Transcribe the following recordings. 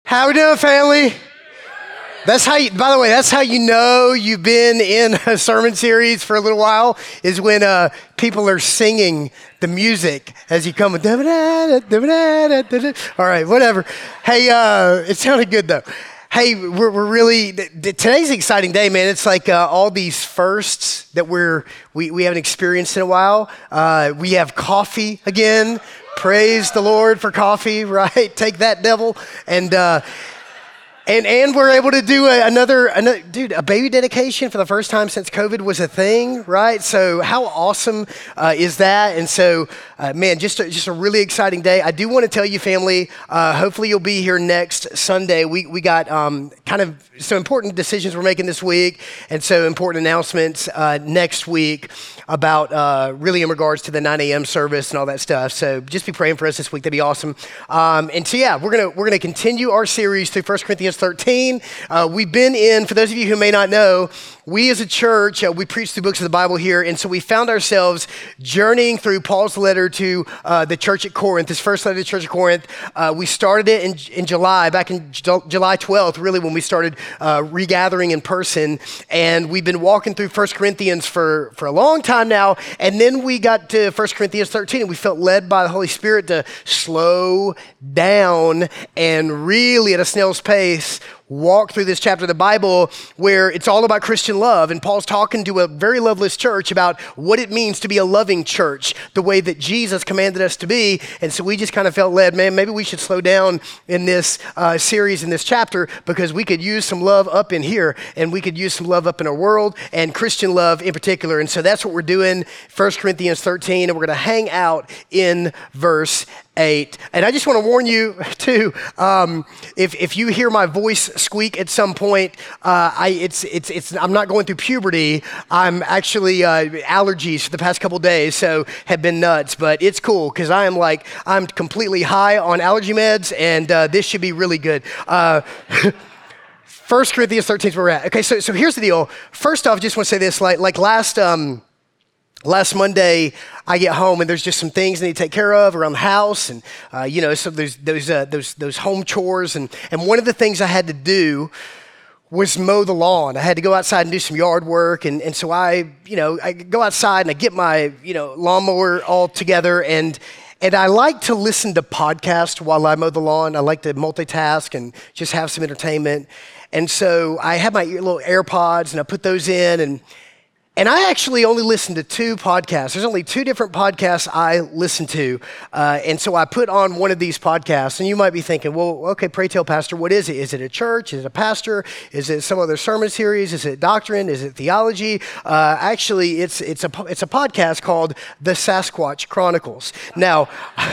How we doing, family? That's how you, by the way, that's how you know you've been in a sermon series for a little while, is when people are singing the music as you come. All right, whatever. Hey, it sounded good though. Hey, we're really, today's an exciting day, man. It's like all these firsts that we haven't experienced in a while. We have coffee again. Praise the Lord for coffee, right? Take that, devil. And we're able to do another, a baby dedication for the first time since COVID was a thing, right? So how awesome is that? And so, man, just a really exciting day. I do want to tell you, family, hopefully you'll be here next Sunday. We got kind of some important decisions we're making this week, and so important announcements next week about really in regards to the 9 a.m. service and all that stuff. So just be praying for us this week. That'd be awesome. And so, yeah, we're gonna continue our series through 1 Corinthians 13. We've been in, for those of you who may not know, we as a church, we preach through books of the Bible here, and so we found ourselves journeying through Paul's letter to the church at Corinth, his first letter to the church at Corinth. We started it in July, back in July 12th, really, when we started regathering in person, and we've been walking through 1 Corinthians for a long time now, and then we got to 1 Corinthians 13, and we felt led by the Holy Spirit to slow down and really, at a snail's pace, walk through this chapter of the Bible where it's all about Christian love. And Paul's talking to a very loveless church about what it means to be a loving church, the way that Jesus commanded us to be. And so we just kind of felt led, man, maybe we should slow down in this series, in this chapter, because we could use some love up in here, and we could use some love up in our world, and Christian love in particular. And so that's what we're doing, 1 Corinthians 13, and we're going to hang out in verse 8. And I just want to warn you too, if you hear my voice squeak at some point, I'm not going through puberty. I'm actually allergies for the past couple days, so have been nuts. But it's cool because I'm completely high on allergy meds, and this should be really good. 1 Corinthians 13 is where we're at. Okay, so here's the deal. First off, I just want to say this, like last Monday, I get home and there's just some things I need to take care of around the house, and so there's those home chores, and one of the things I had to do was mow the lawn. I had to go outside and do some yard work, and so I go outside and I get my lawnmower all together, and I like to listen to podcasts while I mow the lawn. I like to multitask and just have some entertainment, and so I have my little AirPods and I put those in, and I actually only listen to 2 podcasts. There's only 2 different podcasts I listen to. And so I put on one of these podcasts, and you might be thinking, well, okay, pray tell, Pastor, what is it? Is it a church? Is it a pastor? Is it some other sermon series? Is it doctrine? Is it theology? Actually, it's a podcast called The Sasquatch Chronicles. Now,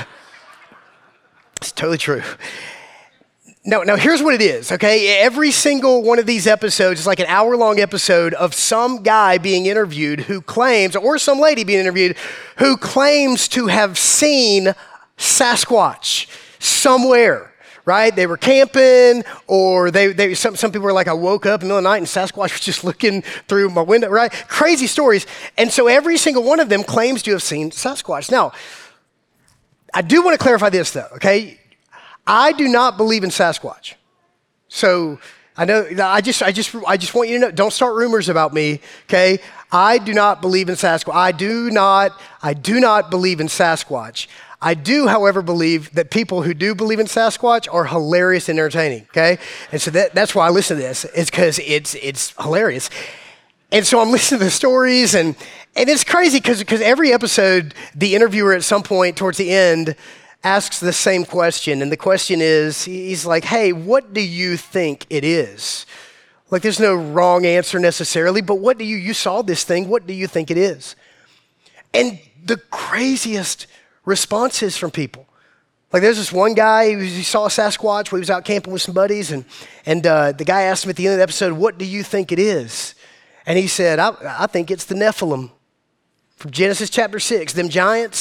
it's totally true. Now, here's what it is, okay? Every single one of these episodes is like an hour-long episode of some guy being interviewed who claims, or some lady being interviewed, who claims to have seen Sasquatch somewhere, right? They were camping, or some people were like, I woke up in the middle of the night and Sasquatch was just looking through my window, right? Crazy stories. And so every single one of them claims to have seen Sasquatch. Now, I do want to clarify this though, okay? I do not believe in Sasquatch. So I know, I just want you to know, don't start rumors about me, okay? I do not believe in Sasquatch. I do not believe in Sasquatch. I do, however, believe that people who do believe in Sasquatch are hilarious and entertaining, okay? And so that's why I listen to this, is because it's hilarious. And so I'm listening to the stories, and it's crazy because every episode, the interviewer at some point towards the end asks the same question, and the question is, he's like, hey, what do you think it is? Like, there's no wrong answer necessarily, but you saw this thing, what do you think it is? And the craziest responses from people. Like, there's this one guy, he saw a Sasquatch when he was out camping with some buddies, and the guy asked him at the end of the episode, what do you think it is? And he said, I think it's the Nephilim from Genesis chapter 6, them giants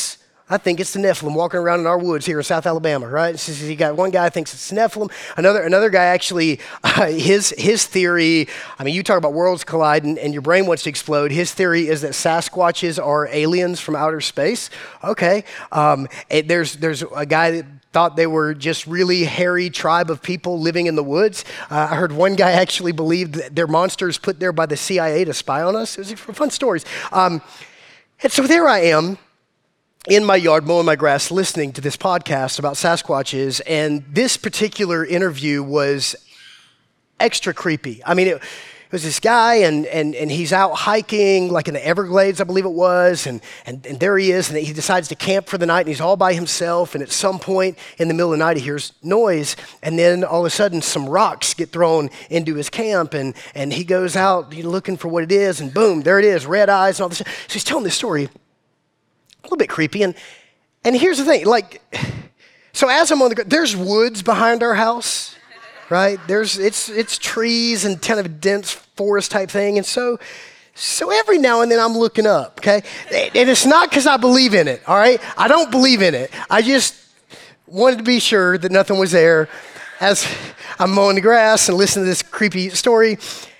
I think it's the Nephilim walking around in our woods here in South Alabama, right? So you got one guy thinks it's Nephilim. Another guy actually, his theory, I mean, you talk about worlds colliding and your brain wants to explode. His theory is that Sasquatches are aliens from outer space. Okay. There's a guy that thought they were just really hairy tribe of people living in the woods. I heard one guy actually believed that they're monsters put there by the CIA to spy on us. It was fun stories. And so there I am, in my yard mowing my grass listening to this podcast about Sasquatches, and this particular interview was extra creepy. I mean, it was this guy, and he's out hiking, like in the Everglades, I believe it was, and there he is, and he decides to camp for the night, and he's all by himself, and at some point in the middle of the night, he hears noise, and then all of a sudden, some rocks get thrown into his camp, and he goes out looking for what it is, and boom, there it is, red eyes and all this. So he's telling this story, a little bit creepy, and here's the thing, like, so as I'm on the ground, there's woods behind our house, right? It's trees and kind of a dense forest type thing, and so every now and then I'm looking up, okay? And it's not because I believe in it, all right? I don't believe in it. I just wanted to be sure that nothing was there as I'm mowing the grass and listening to this creepy story.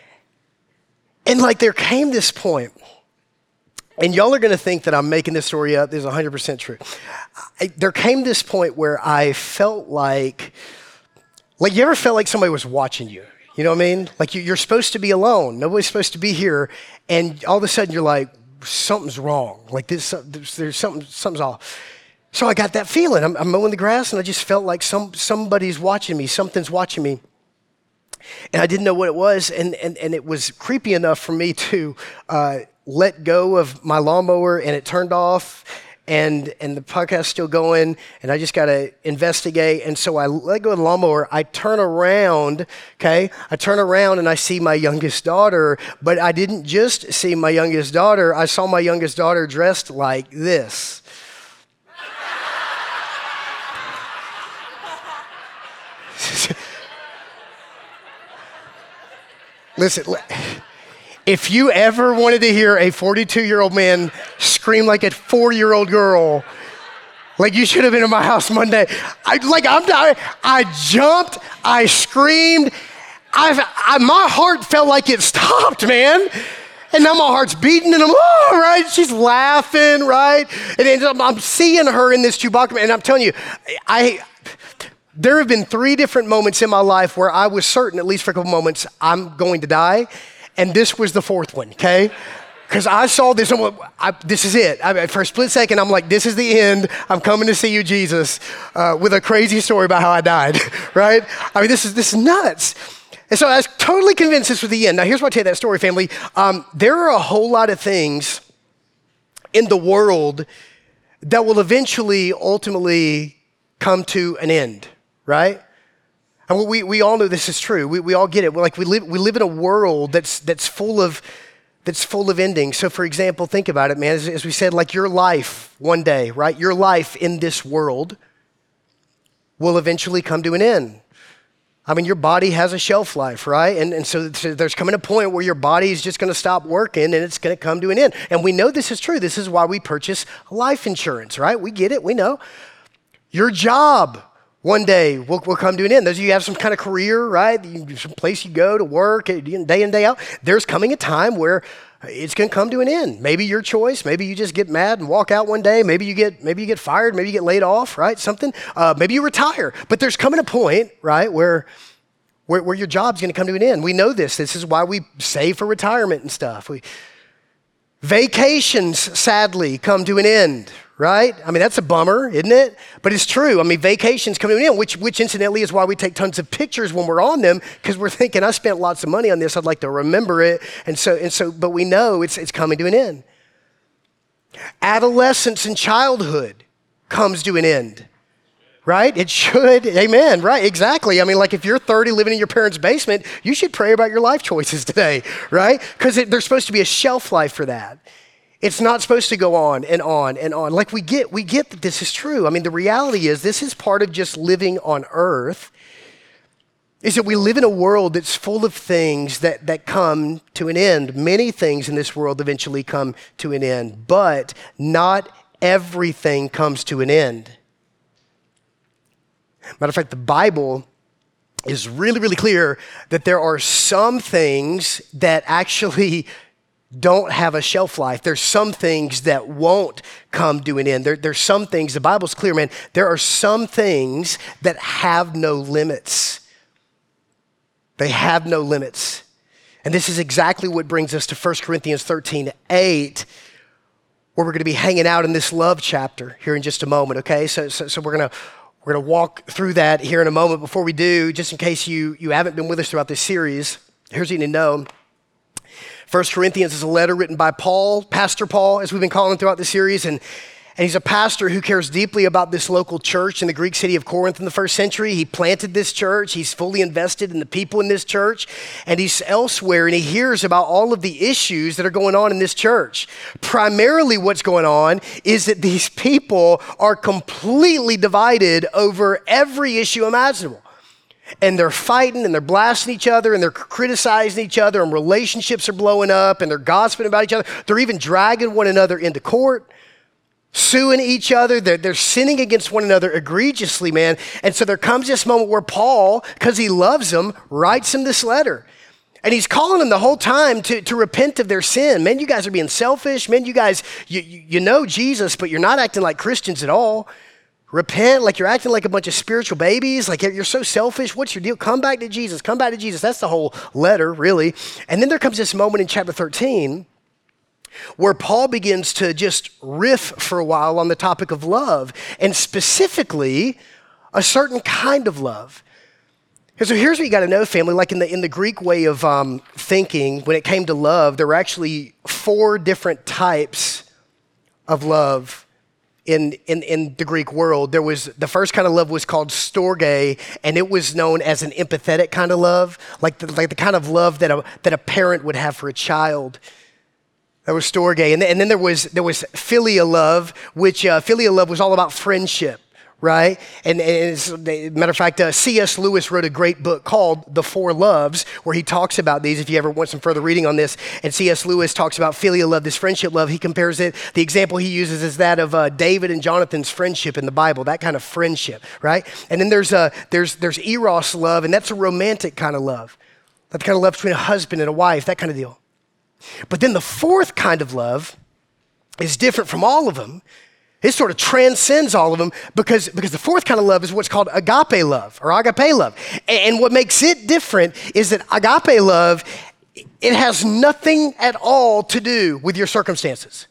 And like there came this point, and y'all are going to think that I'm making this story up. This is 100% true. There came this point where I felt like you ever felt like somebody was watching you? You know what I mean? Like you're supposed to be alone. Nobody's supposed to be here. And all of a sudden you're like, something's wrong. Like there's something's off. So I got that feeling. I'm mowing the grass and I just felt like somebody's watching me. Something's watching me. And I didn't know what it was. And it was creepy enough for me to let go of my lawnmower, and it turned off, and the podcast's still going, and I just got to investigate. And so I let go of the lawnmower. I turn around, okay? I turn around and I see my youngest daughter, but I didn't just see my youngest daughter. I saw my youngest daughter dressed like this. Listen, if you ever wanted to hear a 42-year-old man scream like a 4-year-old girl, like you should have been in my house Monday. I jumped, I screamed, my heart felt like it stopped, man. And now my heart's beating, and I'm, oh, right? She's laughing, right? And I'm seeing her in this Chewbacca, and I'm telling you, there have been 3 different moments in my life where I was certain, at least for a couple moments, I'm going to die. And this was the 4th one, okay? Because I saw this, this is it. For a split second, I'm like, this is the end. I'm coming to see you, Jesus, with a crazy story about how I died, right? I mean, this is nuts. And so I was totally convinced this was the end. Now, here's why I tell you that story, family. There are a whole lot of things in the world that will eventually, ultimately come to an end, right? And we all know this is true. We all get it. We live in a world that's full of endings. So for example, think about it, man. As we said, like your life one day, right? Your life in this world will eventually come to an end. I mean, your body has a shelf life, right? And so there's coming a point where your body is just going to stop working and it's going to come to an end. And we know this is true. This is why we purchase life insurance, right? We get it. We know. Your job one day will come to an end. Those of you who have some kind of career, right? Some place you go to work day in, day out. There's coming a time where it's going to come to an end. Maybe your choice. Maybe you just get mad and walk out one day. Maybe you get fired. Maybe you get laid off, right? Something. Maybe you retire. But there's coming a point, right, where your job's going to come to an end. We know this. This is why we save for retirement and stuff. Vacations, sadly, come to an end, right? I mean, that's a bummer, isn't it? But it's true. I mean, vacations come to an end, which incidentally is why we take tons of pictures when we're on them, because we're thinking, I spent lots of money on this. I'd like to remember it. And so, but we know it's coming to an end. Adolescence and childhood comes to an end. Right? It should. Amen. Right? Exactly. I mean, like if you're 30 living in your parents' basement, you should pray about your life choices today, right? Because there's supposed to be a shelf life for that. It's not supposed to go on and on and on. Like we get that this is true. I mean, the reality is this is part of just living on earth, is that we live in a world that's full of things that come to an end. Many things in this world eventually come to an end, but not everything comes to an end. Matter of fact, the Bible is really, really clear that there are some things that actually don't have a shelf life. There's some things that won't come to an end. There's some things, the Bible's clear, man, there are some things that have no limits. They have no limits. And this is exactly what brings us to 1 Corinthians 13:8, where we're going to be hanging out in this love chapter here in just a moment, okay? So we're going to walk through that here in a moment. Before we do, just in case you haven't been with us throughout this series, here's what you need to know. 1 Corinthians is a letter written by Paul, Pastor Paul, as we've been calling him throughout the series. And he's a pastor who cares deeply about this local church in the Greek city of Corinth in the first century. He planted this church. He's fully invested in the people in this church. And he's elsewhere, and he hears about all of the issues that are going on in this church. Primarily what's going on is that these people are completely divided over every issue imaginable. And they're fighting and they're blasting each other and they're criticizing each other, and relationships are blowing up and they're gossiping about each other. They're even dragging one another into court, suing each other. They're sinning against one another egregiously, man. And so there comes this moment where Paul, because he loves them, writes them this letter. And he's calling them the whole time to repent of their sin. Man, you guys are being selfish. Man, you guys, you know Jesus, but you're not acting like Christians at all. Repent, like you're acting like a bunch of spiritual babies, like you're so selfish. What's your deal? Come back to Jesus. Come back to Jesus. That's the whole letter, really. And then there comes this moment in chapter 13 where Paul begins to just riff for a while on the topic of love, and specifically a certain kind of love. And so here's what you got to know, family. Like in the Greek way of thinking, when it came to love, there were actually 4 different types of love. In the Greek world. There was, the first kind of love was called storge, and it was known as an empathetic kind of love, like the kind of love that a parent would have for a child. That was storge. And then there was philia love, which philia love was all about friendship, right? And matter of fact, C.S. Lewis wrote a great book called The Four Loves, where he talks about these, if you ever want some further reading on this. And C.S. Lewis talks about philia love, this friendship love. He compares it, the example he uses is that of David and Jonathan's friendship in the Bible, that kind of friendship, right? And then there's eros love, and that's a romantic kind of love. That kind of love between a husband and a wife, that kind of deal. But then the fourth kind of love is different from all of them. It sort of transcends all of them because the fourth kind of love is what's called agape love or agape love. And what makes it different is that agape love, it has nothing at all to do with your circumstances.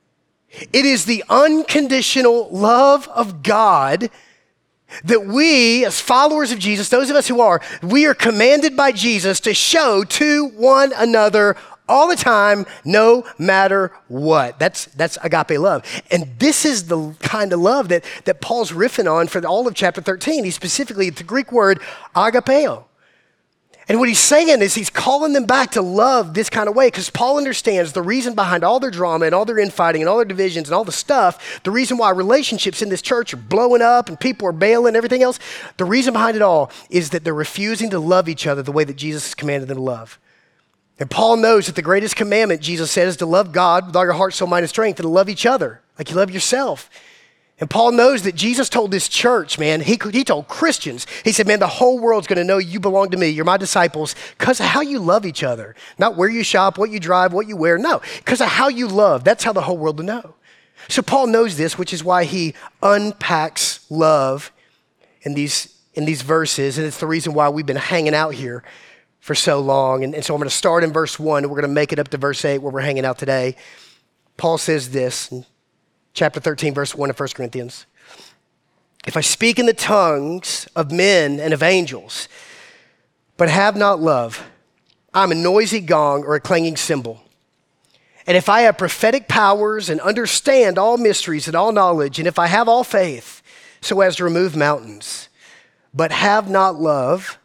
It is the unconditional love of God that we, as followers of Jesus, those of us who are, we are commanded by Jesus to show to one another all the time, no matter what. That's agape love. And this is the kind of love that Paul's riffing on for all of chapter 13. He's specifically, the Greek word agapeo. And what he's saying is he's calling them back to love this kind of way, because Paul understands the reason behind all their drama and all their infighting and all their divisions and all the stuff, the reason why relationships in this church are blowing up and people are bailing and everything else, the reason behind it all is that they're refusing to love each other the way that Jesus has commanded them to love. And Paul knows that the greatest commandment, Jesus said, is to love God with all your heart, soul, mind, and strength, and to love each other like you love yourself. And Paul knows that Jesus told this church, man, he told Christians, he said, man, the whole world's going to know you belong to me, you're my disciples, because of how you love each other. Not where you shop, what you drive, what you wear, no, because of how you love. That's how the whole world will know. So Paul knows this, which is why he unpacks love in these verses, and it's the reason why we've been hanging out here for so long. And so I'm going to start in verse 1, and we're going to make it up to verse 8 where we're hanging out today. Paul says this in chapter 13, verse 1 of 1 Corinthians. If I speak in the tongues of men and of angels, but have not love, I'm a noisy gong or a clanging cymbal. And if I have prophetic powers and understand all mysteries and all knowledge, and if I have all faith so as to remove mountains, but have not love,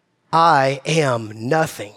I am nothing.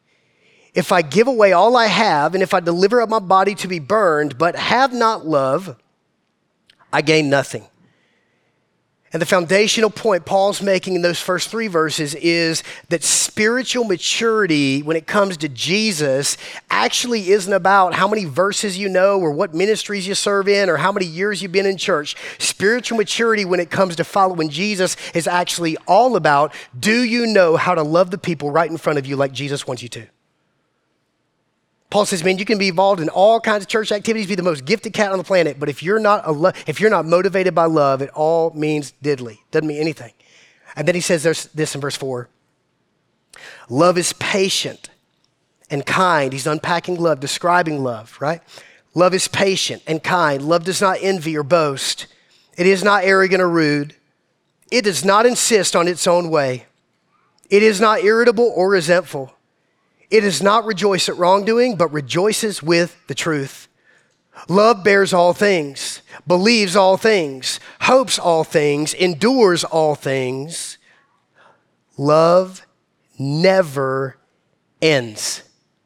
If I give away all I have, and if I deliver up my body to be burned, but have not love, I gain nothing. And the foundational point Paul's making in those first 3 verses is that spiritual maturity, when it comes to Jesus, actually isn't about how many verses you know or what ministries you serve in or how many years you've been in church. Spiritual maturity, when it comes to following Jesus, is actually all about, do you know how to love the people right in front of you like Jesus wants you to? Paul says, man, you can be involved in all kinds of church activities, be the most gifted cat on the planet, but if you're not motivated by love, it all means diddly. Doesn't mean anything. And then he says this in verse 4. Love is patient and kind. He's unpacking love, describing love, right? Love is patient and kind. Love does not envy or boast. It is not arrogant or rude. It does not insist on its own way. It is not irritable or resentful. It does not rejoice at wrongdoing, but rejoices with the truth. Love bears all things, believes all things, hopes all things, endures all things. Love never ends.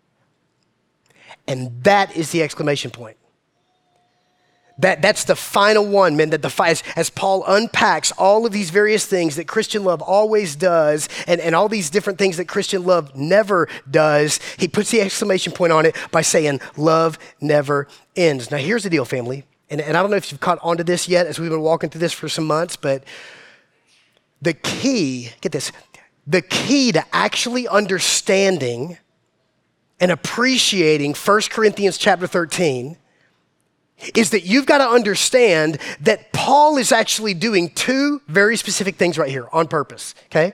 And that is the exclamation point. That's the final one, man, as Paul unpacks all of these various things that Christian love always does and all these different things that Christian love never does, he puts the exclamation point on it by saying, love never ends. Now, here's the deal, family, and I don't know if you've caught onto this yet as we've been walking through this for some months, but the key, get this, the key to actually understanding and appreciating 1 Corinthians chapter 13 is that you've got to understand that Paul is actually doing 2 very specific things right here on purpose, okay?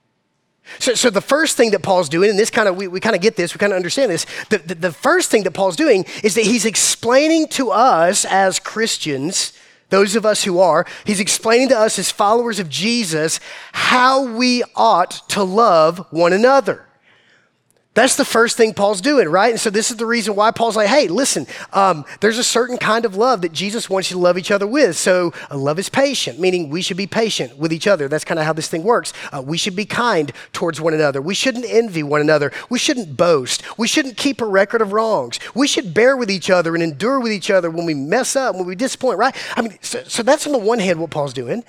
So the first thing that Paul's doing, and this kind of, we kind of get this, we kind of understand this, the first thing that Paul's doing is that he's explaining to us as Christians, those of us who are, he's explaining to us as followers of Jesus how we ought to love one another. That's the first thing Paul's doing, right? And so this is the reason why Paul's like, hey, listen, there's a certain kind of love that Jesus wants you to love each other with. So love is patient, meaning we should be patient with each other. That's kind of how this thing works. We should be kind towards one another. We shouldn't envy one another. We shouldn't boast. We shouldn't keep a record of wrongs. We should bear with each other and endure with each other when we mess up, when we disappoint, right? I mean, so that's on the one hand what Paul's doing.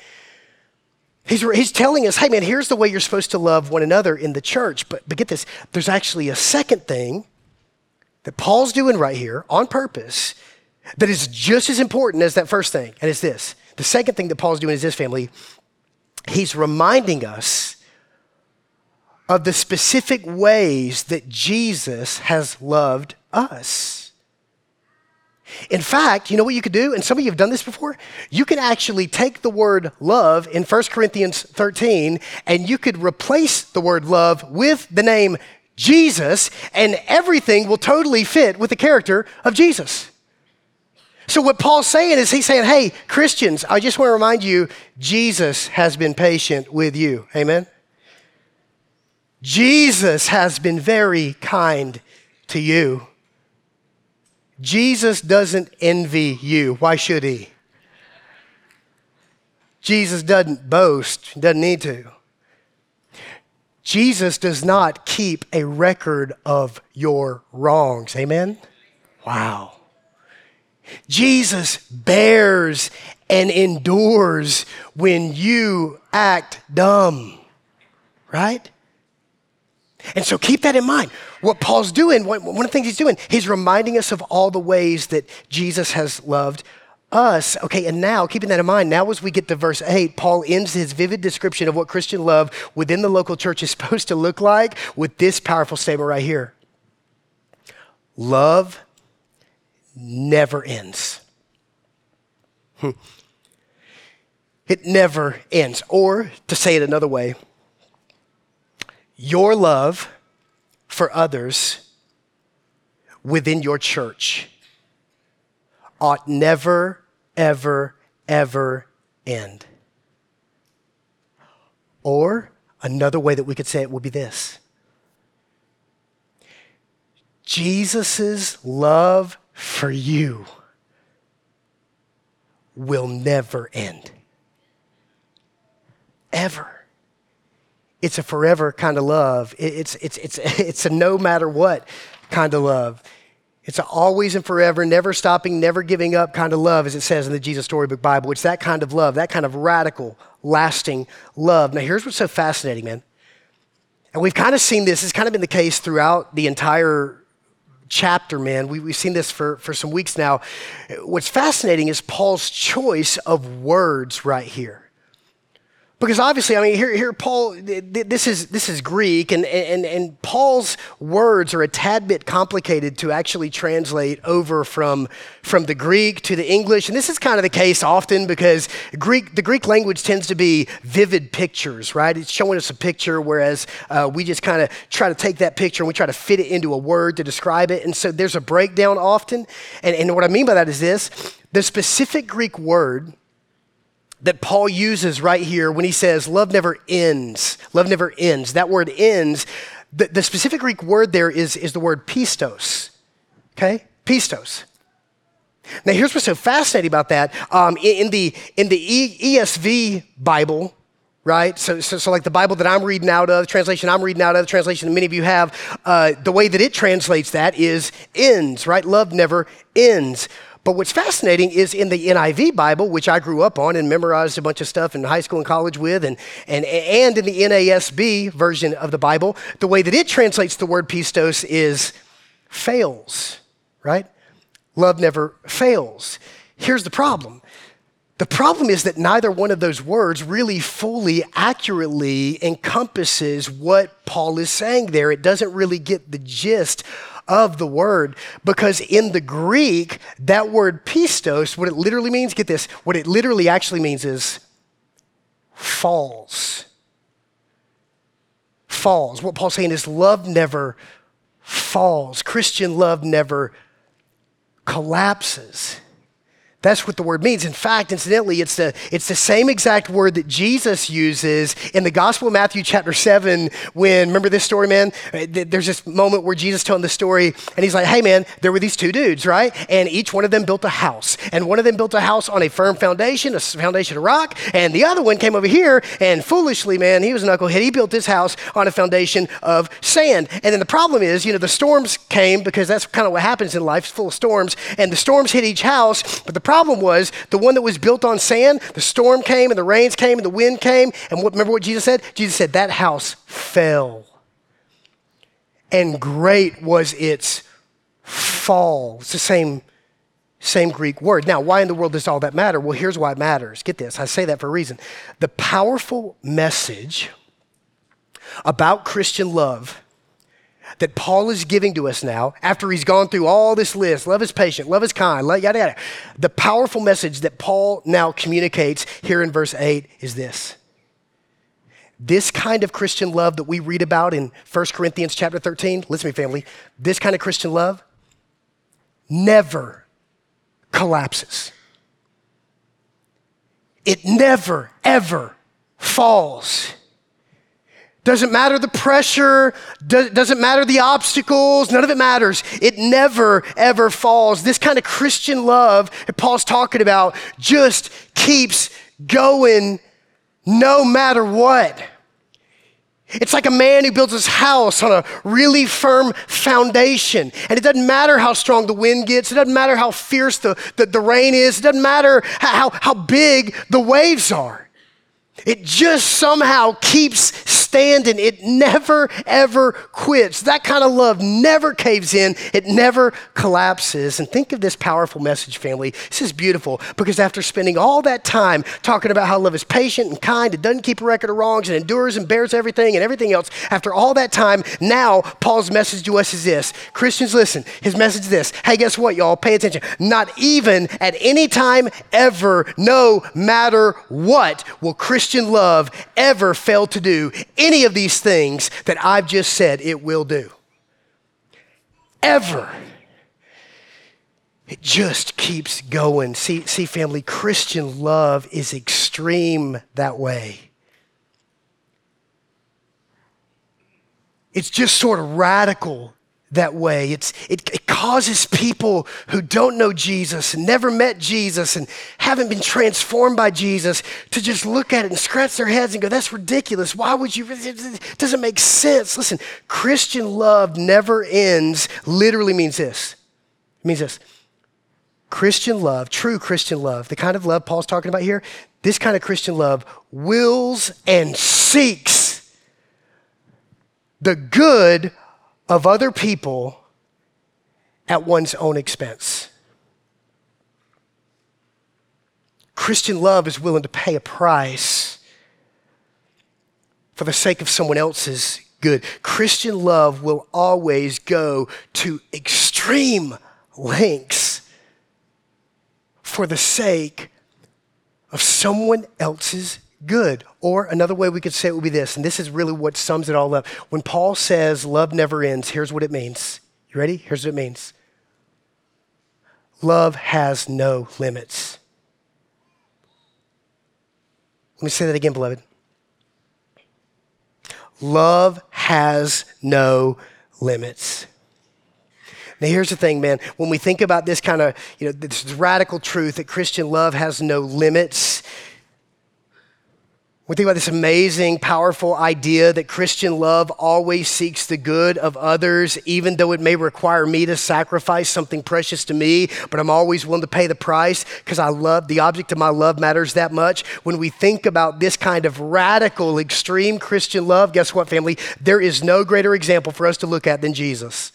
He's telling us, hey man, here's the way you're supposed to love one another in the church. But get this, there's actually a second thing that Paul's doing right here on purpose that is just as important as that first thing. And it's this. The second thing that Paul's doing is this, family. He's reminding us of the specific ways that Jesus has loved us. In fact, you know what you could do? And some of you have done this before. You can actually take the word love in 1 Corinthians 13 and you could replace the word love with the name Jesus and everything will totally fit with the character of Jesus. So what Paul's saying is he's saying, hey, Christians, I just want to remind you, Jesus has been patient with you. Amen? Jesus has been very kind to you. Jesus doesn't envy you. Why should he? Jesus doesn't boast, doesn't need to. Jesus does not keep a record of your wrongs. Amen? Wow. Jesus bears and endures when you act dumb, right? And so keep that in mind. What Paul's doing, one of the things he's doing, he's reminding us of all the ways that Jesus has loved us. Okay, and now, keeping that in mind, now as we get to verse 8, Paul ends his vivid description of what Christian love within the local church is supposed to look like with this powerful statement right here. Love never ends. It never ends. Or, to say it another way, your love for others within your church ought never, ever, ever end. Or another way that we could say it would be this. Jesus's love for you will never end. Ever. It's a forever kind of love. It's a no matter what kind of love. It's an always and forever, never stopping, never giving up kind of love, as it says in the Jesus Storybook Bible. It's that kind of love, that kind of radical, lasting love. Now, here's what's so fascinating, man. And we've kind of seen this. It's kind of been the case throughout the entire chapter, man. We've seen this for some weeks now. What's fascinating is Paul's choice of words right here. Because obviously, I mean, here Paul, this is Greek, and Paul's words are a tad bit complicated to actually translate over from the Greek to the English. And this is kind of the case often because the Greek language tends to be vivid pictures, right? It's showing us a picture, whereas we just kind of try to take that picture and we try to fit it into a word to describe it. And so there's a breakdown often. And what I mean by that is this: the specific Greek word that Paul uses right here when he says love never ends. Love never ends. That word ends, the specific Greek word there is the word pistos. Okay? Pistos. Now here's what's so fascinating about that. In the ESV Bible, right? So like the Bible that I'm reading out of, the translation I'm reading out of, the translation that many of you have, the way that it translates that is ends, right? Love never ends. But what's fascinating is in the NIV Bible, which I grew up on and memorized a bunch of stuff in high school and college with, and in the NASB version of the Bible, the way that it translates the word pistos is fails, right? Love never fails. Here's the problem. The problem is that neither one of those words really fully, accurately encompasses what Paul is saying there. It doesn't really get the gist of the word, because in the Greek, that word pistos, what it literally means, get this, what it literally actually means is falls. Falls. What Paul's saying is love never falls. Christian love never collapses. That's what the word means. In fact, incidentally, it's the same exact word that Jesus uses in the Gospel of Matthew chapter 7 when, remember this story, man? There's this moment where Jesus telling the story and he's like, hey man, there were these two dudes, right? And each one of them built a house. And one of them built a house on a firm foundation, a foundation of rock. And the other one came over here and foolishly, man, he was a knucklehead. He built his house on a foundation of sand. And then the problem is, the storms came, because that's kind of what happens in life. It's full of storms. And the storms hit each house, but the problem was the one that was built on sand, the storm came and the rains came and the wind came. And remember what Jesus said? Jesus said that house fell. And great was its fall. It's the same Greek word. Now, why in the world does all that matter? Well, here's why it matters. Get this. I say that for a reason. The powerful message about Christian love that Paul is giving to us now, after he's gone through all this list, love is patient, love is kind, yada, yada. The powerful message that Paul now communicates here in verse 8 is this. This kind of Christian love that we read about in 1 Corinthians chapter 13, listen to me, family, this kind of Christian love never collapses. It never, ever falls. Doesn't matter the pressure, doesn't matter the obstacles, none of it matters. It never, ever falls. This kind of Christian love that Paul's talking about just keeps going no matter what. It's like a man who builds his house on a really firm foundation. And it doesn't matter how strong the wind gets. It doesn't matter how fierce the rain is. It doesn't matter how big the waves are. It just somehow keeps standing. It never, ever quits. That kind of love never caves in. It never collapses. And think of this powerful message, family. This is beautiful, because after spending all that time talking about how love is patient and kind, it doesn't keep a record of wrongs and endures and bears everything and everything else, after all that time, now Paul's message to us is this. Christians, listen. His message is this. Hey, guess what, y'all? Pay attention. Not even at any time ever, no matter what, will Christian love ever fail to do any of these things that I've just said it will do. Ever. It just keeps going. See, family, Christian love is extreme that way. It's just sort of radical that way. It causes people who don't know Jesus and never met Jesus and haven't been transformed by Jesus to just look at it and scratch their heads and go, that's ridiculous. Why would you? It doesn't make sense. Listen, Christian love never ends literally means this. It means this. Christian love, true Christian love, the kind of love Paul's talking about here, this kind of Christian love wills and seeks the good of other people at one's own expense. Christian love is willing to pay a price for the sake of someone else's good. Christian love will always go to extreme lengths for the sake of someone else's good. Or another way we could say it would be this, and this is really what sums it all up. When Paul says love never ends, here's what it means. You ready? Here's what it means. Love has no limits. Let me say that again, beloved. Love has no limits. Now, here's the thing, man. When we think about this kind of, this radical truth that Christian love has no limits, we think about this amazing, powerful idea that Christian love always seeks the good of others, even though it may require me to sacrifice something precious to me, but I'm always willing to pay the price because I love, the object of my love matters that much. When we think about this kind of radical, extreme Christian love, guess what, family? There is no greater example for us to look at than Jesus.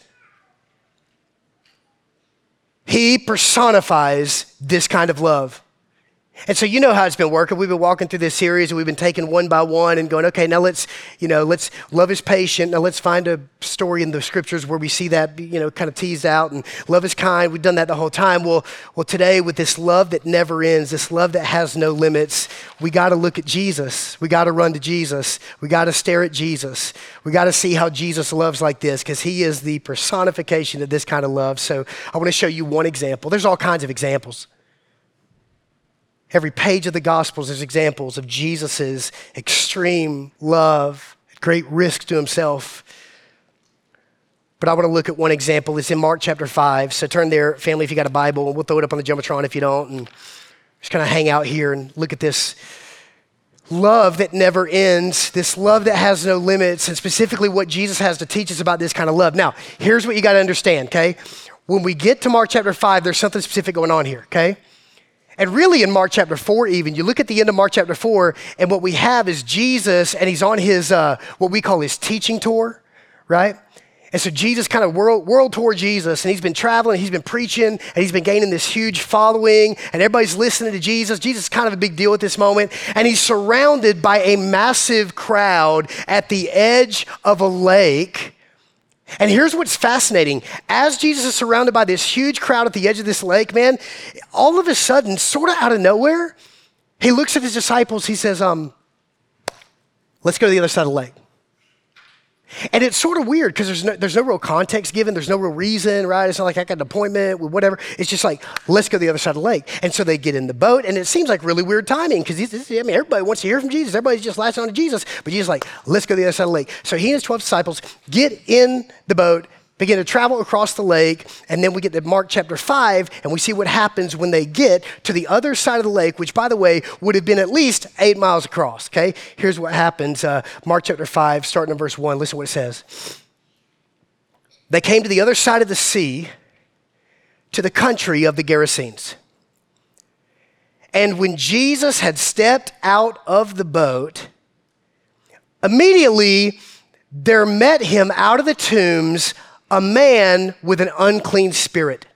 He personifies this kind of love. And so you know how it's been working. We've been walking through this series and we've been taking one by one and going, okay, now let's love is patient. Now let's find a story in the scriptures where we see that, kind of teased out, and love is kind. We've done that the whole time. Well, today with this love that never ends, this love that has no limits, we got to look at Jesus. We got to run to Jesus. We got to stare at Jesus. We got to see how Jesus loves like this because he is the personification of this kind of love. So I want to show you one example. There's all kinds of examples. Every page of the Gospels is examples of Jesus' extreme love, at great risk to himself. But I want to look at one example. It's in Mark chapter 5. So turn there, family, if you got a Bible, and we'll throw it up on the Jumbotron if you don't. And just kind of hang out here and look at this love that never ends, this love that has no limits, and specifically what Jesus has to teach us about this kind of love. Now, here's what you got to understand, okay? When we get to Mark chapter 5, there's something specific going on here, okay? And really in Mark chapter 4 even, you look at the end of Mark chapter 4, and what we have is Jesus, and he's on his, what we call his teaching tour, right? And so Jesus kind of world tour Jesus, and he's been traveling, he's been preaching, and he's been gaining this huge following, and everybody's listening to Jesus. Jesus is kind of a big deal at this moment, and he's surrounded by a massive crowd at the edge of a lake. And here's what's fascinating. As Jesus is surrounded by this huge crowd at the edge of this lake, man, all of a sudden, sort of out of nowhere, he looks at his disciples, he says, let's go to the other side of the lake. And it's sort of weird because there's no real context given. There's no real reason, right? It's not like I got an appointment with whatever. It's just like, let's go to the other side of the lake. And so they get in the boat, and it seems like really weird timing because everybody wants to hear from Jesus. Everybody's just latching on to Jesus. But Jesus is like, let's go to the other side of the lake. So he and his 12 disciples get in the boat, begin to travel across the lake, and then we get to Mark chapter 5, and we see what happens when they get to the other side of the lake, which, by the way, would have been at least 8 miles across, okay? Here's what happens. Mark chapter 5, starting in verse 1, listen to what it says. They came to the other side of the sea, to the country of the Gerasenes. And when Jesus had stepped out of the boat, immediately there met him out of the tombs a man with an unclean spirit.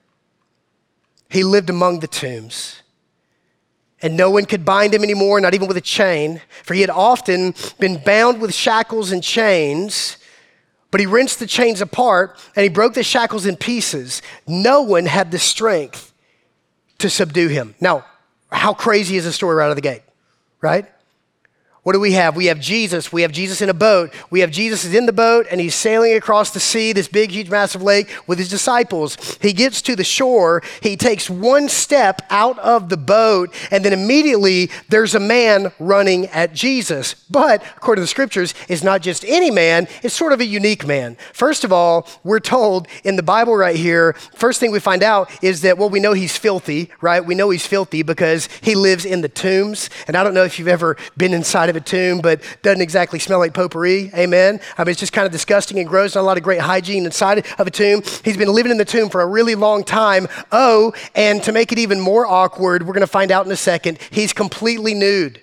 He lived among the tombs, and no one could bind him anymore, not even with a chain, for he had often been bound with shackles and chains, but he wrenched the chains apart and he broke the shackles in pieces. No one had the strength to subdue him. Now, how crazy is the story right out of the gate, right? What do we have? We have Jesus. We have Jesus in a boat. We have Jesus is in the boat and he's sailing across the sea, this big, huge, massive lake with his disciples. He gets to the shore. He takes one step out of the boat, and then immediately there's a man running at Jesus. But according to the scriptures, it's not just any man. It's sort of a unique man. First of all, we're told in the Bible right here, first thing we find out is that, well, we know he's filthy, right? We know he's filthy because he lives in the tombs. And I don't know if you've ever been inside of a tomb, but doesn't exactly smell like potpourri. Amen. I mean, it's just kind of disgusting and gross. Not a lot of great hygiene inside of a tomb. He's been living in the tomb for a really long time. Oh, and to make it even more awkward, we're going to find out in a second, he's completely nude.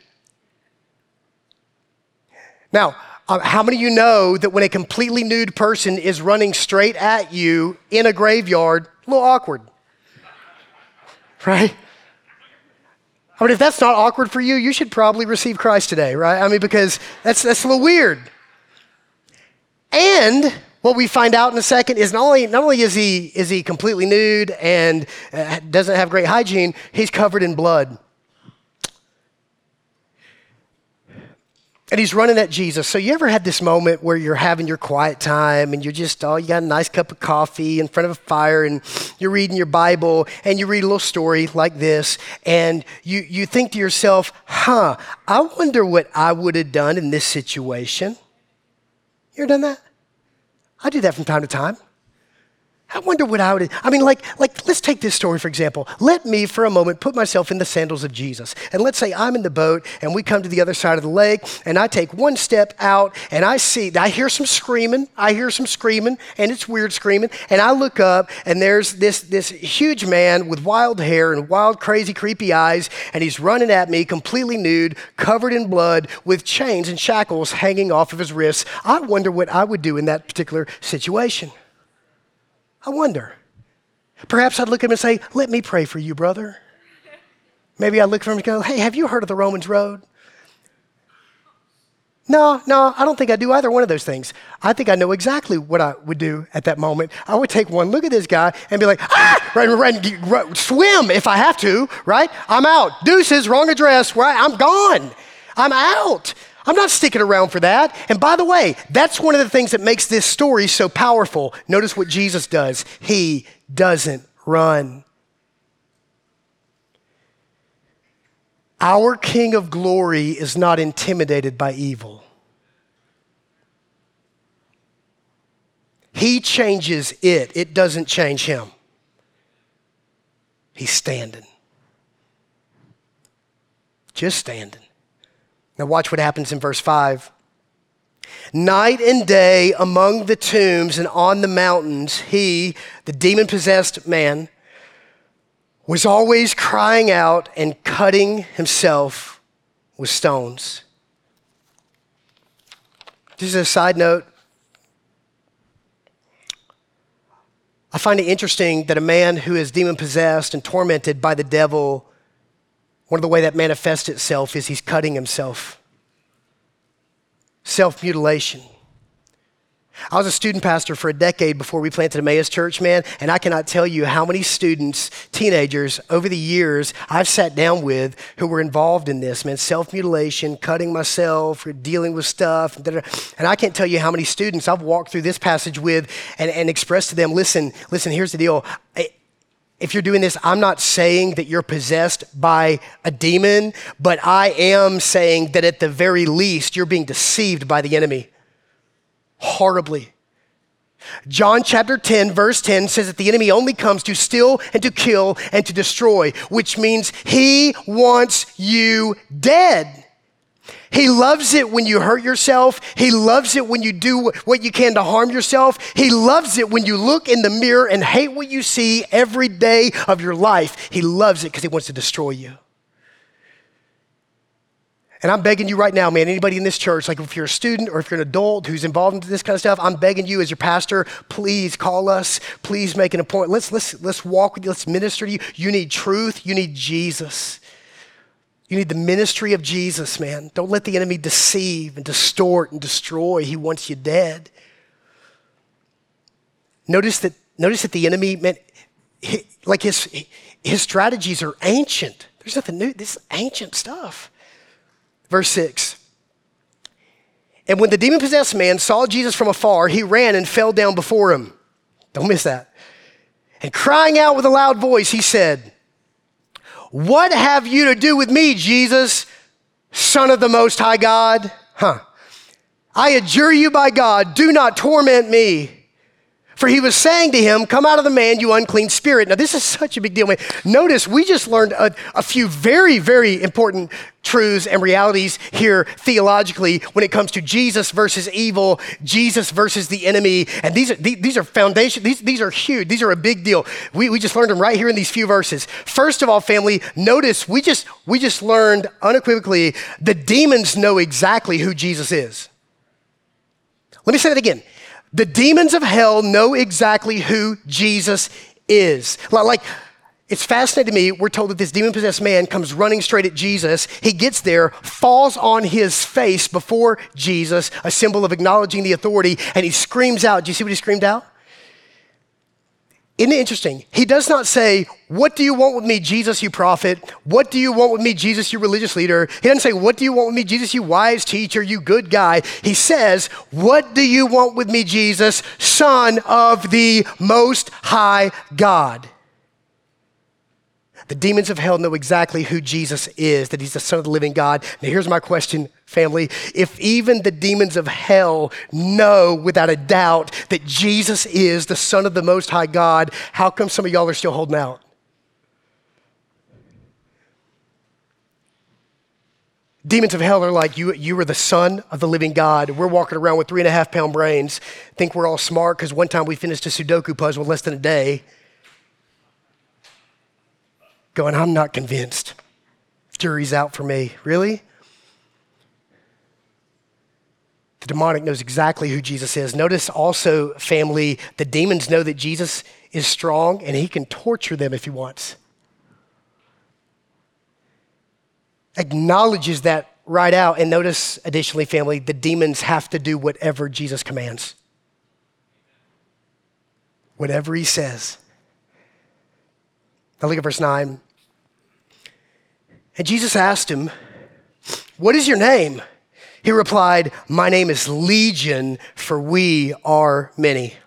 Now, how many of you know that when a completely nude person is running straight at you in a graveyard, a little awkward, right? I mean, if that's not awkward for you, you should probably receive Christ today, right? I mean, because that's a little weird. And what we find out in a second is not only is he completely nude and doesn't have great hygiene, he's covered in blood. And he's running at Jesus. So you ever had this moment where you're having your quiet time and you're just, you got a nice cup of coffee in front of a fire and you're reading your Bible and you read a little story like this and you think to yourself, I wonder what I would have done in this situation. You ever done that? I do that from time to time. I wonder what I would have, like, let's take this story, for example. Let me, for a moment, put myself in the sandals of Jesus. And let's say I'm in the boat and we come to the other side of the lake and I take one step out and I hear some screaming. And it's weird screaming. And I look up and there's this huge man with wild hair and wild, crazy, creepy eyes. And he's running at me completely nude, covered in blood, with chains and shackles hanging off of his wrists. I wonder what I would do in that particular situation. I wonder. Perhaps I'd look at him and say, let me pray for you, brother. Maybe I'd look for him and go, hey, have you heard of the Romans Road? No, I don't think I do either one of those things. I think I know exactly what I would do at that moment. I would take one look at this guy and be like, right, swim if I have to, right? I'm out. Deuces, wrong address, right? I'm gone. I'm out. I'm not sticking around for that. And by the way, that's one of the things that makes this story so powerful. Notice what Jesus does. He doesn't run. Our King of Glory is not intimidated by evil. He changes it. It doesn't change him. He's standing. Just standing. Now watch what happens in verse 5. Night and day among the tombs and on the mountains, he, the demon-possessed man, was always crying out and cutting himself with stones. Just a side note. I find it interesting that a man who is demon-possessed and tormented by the devil, one of the ways that manifests itself is he's cutting himself. Self-mutilation. I was a student pastor for a decade before we planted Emmaus Church, man, and I cannot tell you how many students, teenagers, over the years I've sat down with who were involved in this, man, self-mutilation, cutting myself, dealing with stuff, and I can't tell you how many students I've walked through this passage with and expressed to them, listen, here's the deal. If you're doing this, I'm not saying that you're possessed by a demon, but I am saying that at the very least, you're being deceived by the enemy. Horribly. John chapter 10, verse 10 says that the enemy only comes to steal and to kill and to destroy, which means he wants you dead. He loves it when you hurt yourself. He loves it when you do what you can to harm yourself. He loves it when you look in the mirror and hate what you see every day of your life. He loves it because he wants to destroy you. And I'm begging you right now, man, anybody in this church, like if you're a student or if you're an adult who's involved in this kind of stuff, I'm begging you as your pastor, please call us. Please make an appointment. Let's walk with you. Let's minister to you. You need truth. You need Jesus. You need the ministry of Jesus, man. Don't let the enemy deceive and distort and destroy. He wants you dead. Notice that the enemy, man, his strategies are ancient. There's nothing new. This is ancient stuff. Verse 6. And when the demon-possessed man saw Jesus from afar, he ran and fell down before him. Don't miss that. And crying out with a loud voice, he said, "What have you to do with me, Jesus, Son of the Most High God? I adjure you by God, do not torment me." For he was saying to him, come out of the man, you unclean spirit. Now, this is such a big deal, man. Notice we just learned a few very, very important truths and realities here theologically when it comes to Jesus versus evil, Jesus versus the enemy. And these are foundation. These are huge. These are a big deal. We just learned them right here in these few verses. First of all, family, notice we just learned unequivocally the demons know exactly who Jesus is. Let me say that again. The demons of hell know exactly who Jesus is. Like, it's fascinating to me. We're told that this demon-possessed man comes running straight at Jesus. He gets there, falls on his face before Jesus, a symbol of acknowledging the authority, and he screams out. Do you see what he screamed out? Isn't it interesting? He does not say, what do you want with me, Jesus, you prophet? What do you want with me, Jesus, you religious leader? He doesn't say, what do you want with me, Jesus, you wise teacher, you good guy? He says, what do you want with me, Jesus, Son of the Most High God? The demons of hell know exactly who Jesus is, that he's the Son of the living God. Now here's my question, family. If even the demons of hell know without a doubt that Jesus is the Son of the Most High God, how come some of y'all are still holding out? Demons of hell are like, you are the Son of the living God. We're walking around with 3.5-pound brains, think we're all smart because one time we finished a Sudoku puzzle in less than a day. Going, I'm not convinced. Jury's out for me. Really? The demonic knows exactly who Jesus is. Notice also, family, the demons know that Jesus is strong and he can torture them if he wants. Acknowledges that right out. And notice, additionally, family, the demons have to do whatever Jesus commands. Whatever he says. Now look at verse 9. And Jesus asked him, what is your name? He replied, my name is Legion, for we are many.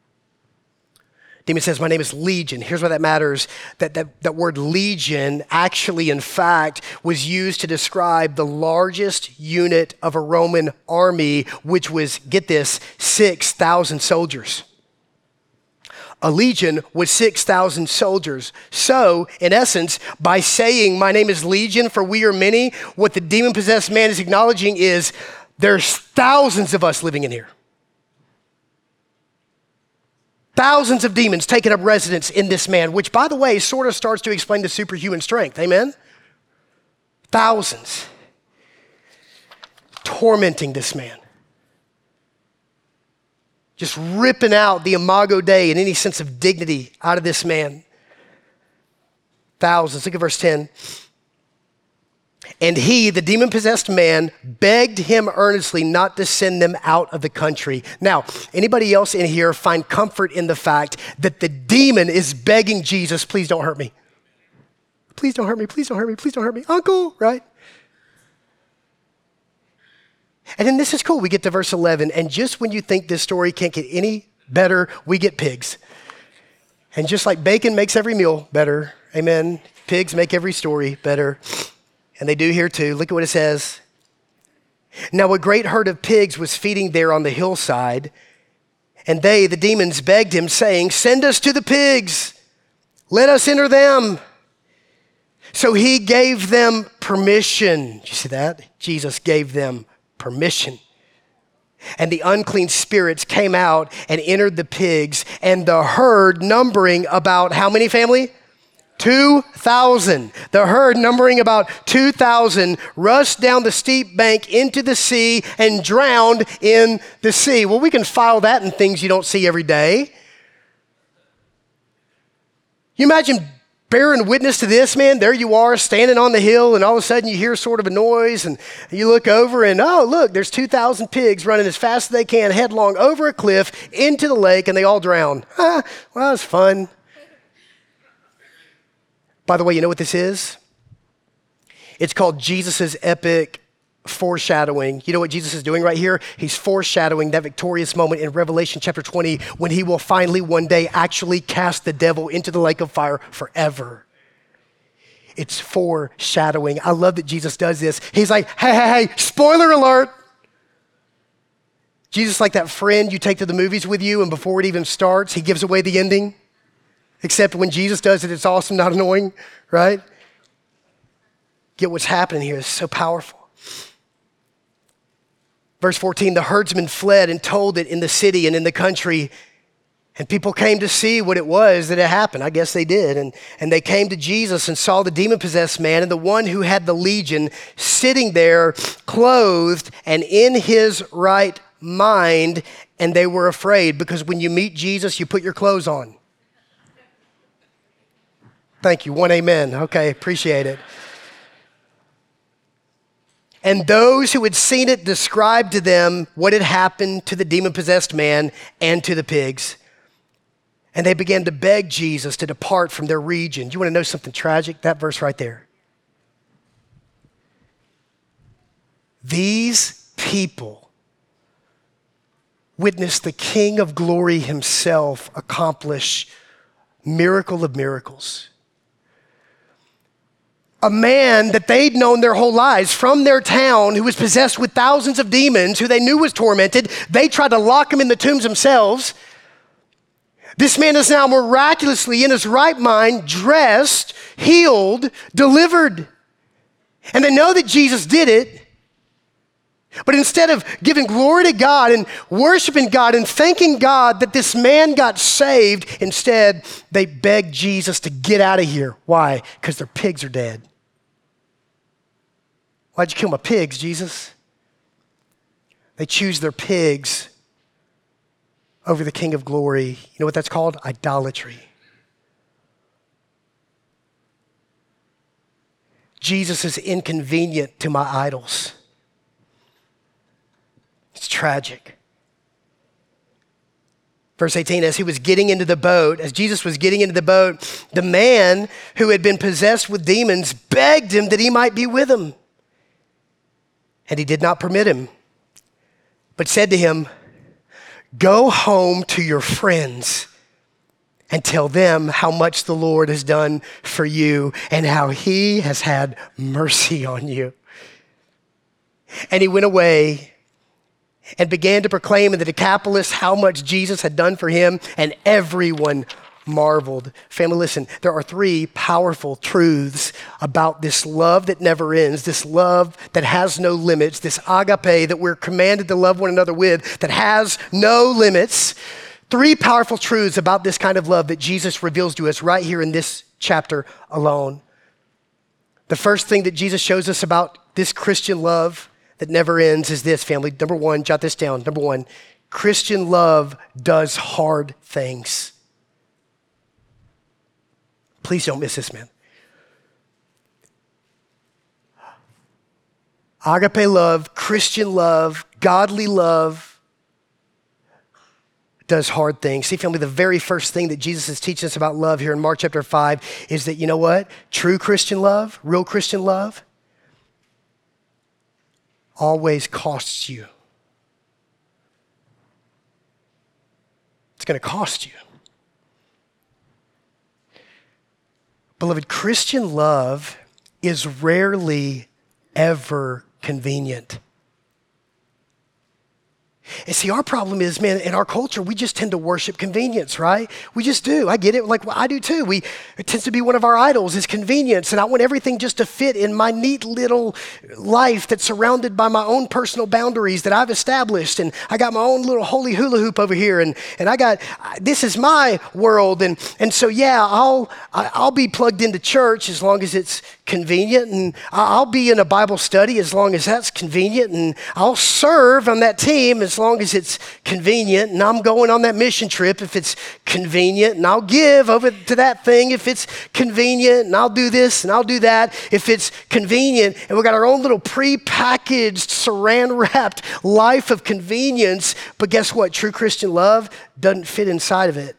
Demon says, my name is Legion. Here's why that matters. That word legion actually, in fact, was used to describe the largest unit of a Roman army, which was, get this, 6,000 soldiers. A legion was 6,000 soldiers. So, in essence, by saying, my name is Legion, for we are many, what the demon-possessed man is acknowledging is there's thousands of us living in here. Thousands of demons taking up residence in this man, which, by the way, sort of starts to explain the superhuman strength. Amen? Thousands. Tormenting this man. Just ripping out the imago Dei and any sense of dignity out of this man. Thousands. Look at verse 10. And he, the demon-possessed man, begged him earnestly not to send them out of the country. Now, anybody else in here find comfort in the fact that the demon is begging Jesus, please don't hurt me. Please don't hurt me, please don't hurt me, please don't hurt me. Uncle, right? And then this is cool. We get to verse 11, and just when you think this story can't get any better, we get pigs. And just like bacon makes every meal better, amen, pigs make every story better. And they do here too. Look at what it says. Now a great herd of pigs was feeding there on the hillside, and they, the demons, begged him, saying, send us to the pigs. Let us enter them. So he gave them permission. Did you see that? Jesus gave them permission. And the unclean spirits came out and entered the pigs, and the herd numbering about how many, family? 2,000. The herd numbering about 2,000 rushed down the steep bank into the sea and drowned in the sea. Well, we can file that in things you don't see every day. You imagine bearing witness to this, man. There you are standing on the hill, and all of a sudden you hear sort of a noise, and you look over, and oh, look, there's 2,000 pigs running as fast as they can headlong over a cliff into the lake, and they all drown. Well, it's fun. By the way, you know what this is? It's called Jesus' epic foreshadowing. You know what Jesus is doing right here? He's foreshadowing that victorious moment in Revelation chapter 20 when he will finally one day actually cast the devil into the lake of fire forever. It's foreshadowing. I love that Jesus does this. He's like, hey, spoiler alert. Jesus like that friend you take to the movies with you, and before it even starts, he gives away the ending. Except when Jesus does it, it's awesome, not annoying, right? Get what's happening here is so powerful. Verse 14, the herdsmen fled and told it in the city and in the country, and people came to see what it was that had happened. I guess they did. And they came to Jesus and saw the demon-possessed man and the one who had the legion sitting there, clothed and in his right mind, and they were afraid, because when you meet Jesus, you put your clothes on. Thank you. One amen. Okay, appreciate it. And those who had seen it described to them what had happened to the demon-possessed man and to the pigs. And they began to beg Jesus to depart from their region. Do you want to know something tragic? That verse right there. These people witnessed the King of Glory himself accomplish miracle of miracles. A man that they'd known their whole lives from their town, who was possessed with thousands of demons, who they knew was tormented. They tried to lock him in the tombs themselves. This man is now miraculously in his right mind, dressed, healed, delivered. And they know that Jesus did it. But instead of giving glory to God and worshiping God and thanking God that this man got saved, instead they begged Jesus to get out of here. Why? Because their pigs are dead. Why'd you kill my pigs, Jesus? They choose their pigs over the King of Glory. You know what that's called? Idolatry. Jesus is inconvenient to my idols. It's tragic. Verse 18, as Jesus was getting into the boat, the man who had been possessed with demons begged him that he might be with him. And he did not permit him, but said to him, go home to your friends and tell them how much the Lord has done for you and how he has had mercy on you. And he went away and began to proclaim in the Decapolis how much Jesus had done for him, and everyone marveled. Family, listen, there are three powerful truths about this love that never ends, this love that has no limits, this agape that we're commanded to love one another with that has no limits. Three powerful truths about this kind of love that Jesus reveals to us right here in this chapter alone. The first thing that Jesus shows us about this Christian love that never ends is this, family. Number one, jot this down. Number one, Christian love does hard things. Please don't miss this, man. Agape love, Christian love, godly love does hard things. See, family, the very first thing that Jesus is teaching us about love here in Mark chapter 5 is that, you know what? True Christian love, real Christian love, always costs you. It's going to cost you. Beloved, Christian love is rarely ever convenient. And see, our problem is, man, in our culture, we just tend to worship convenience, right? We just do. I get it. Like, well, I do too. It tends to be one of our idols is convenience. And I want everything just to fit in my neat little life that's surrounded by my own personal boundaries that I've established. And I got my own little holy hula hoop over here. And this is my world. And so, yeah, I'll be plugged into church as long as it's convenient. And I'll be in a Bible study as long as that's convenient. And I'll serve on that team as long as it's convenient, and I'm going on that mission trip if it's convenient, and I'll give over to that thing if it's convenient, and I'll do this and I'll do that if it's convenient. And we got our own little pre-packaged, saran-wrapped life of convenience, but guess what? True Christian love doesn't fit inside of it.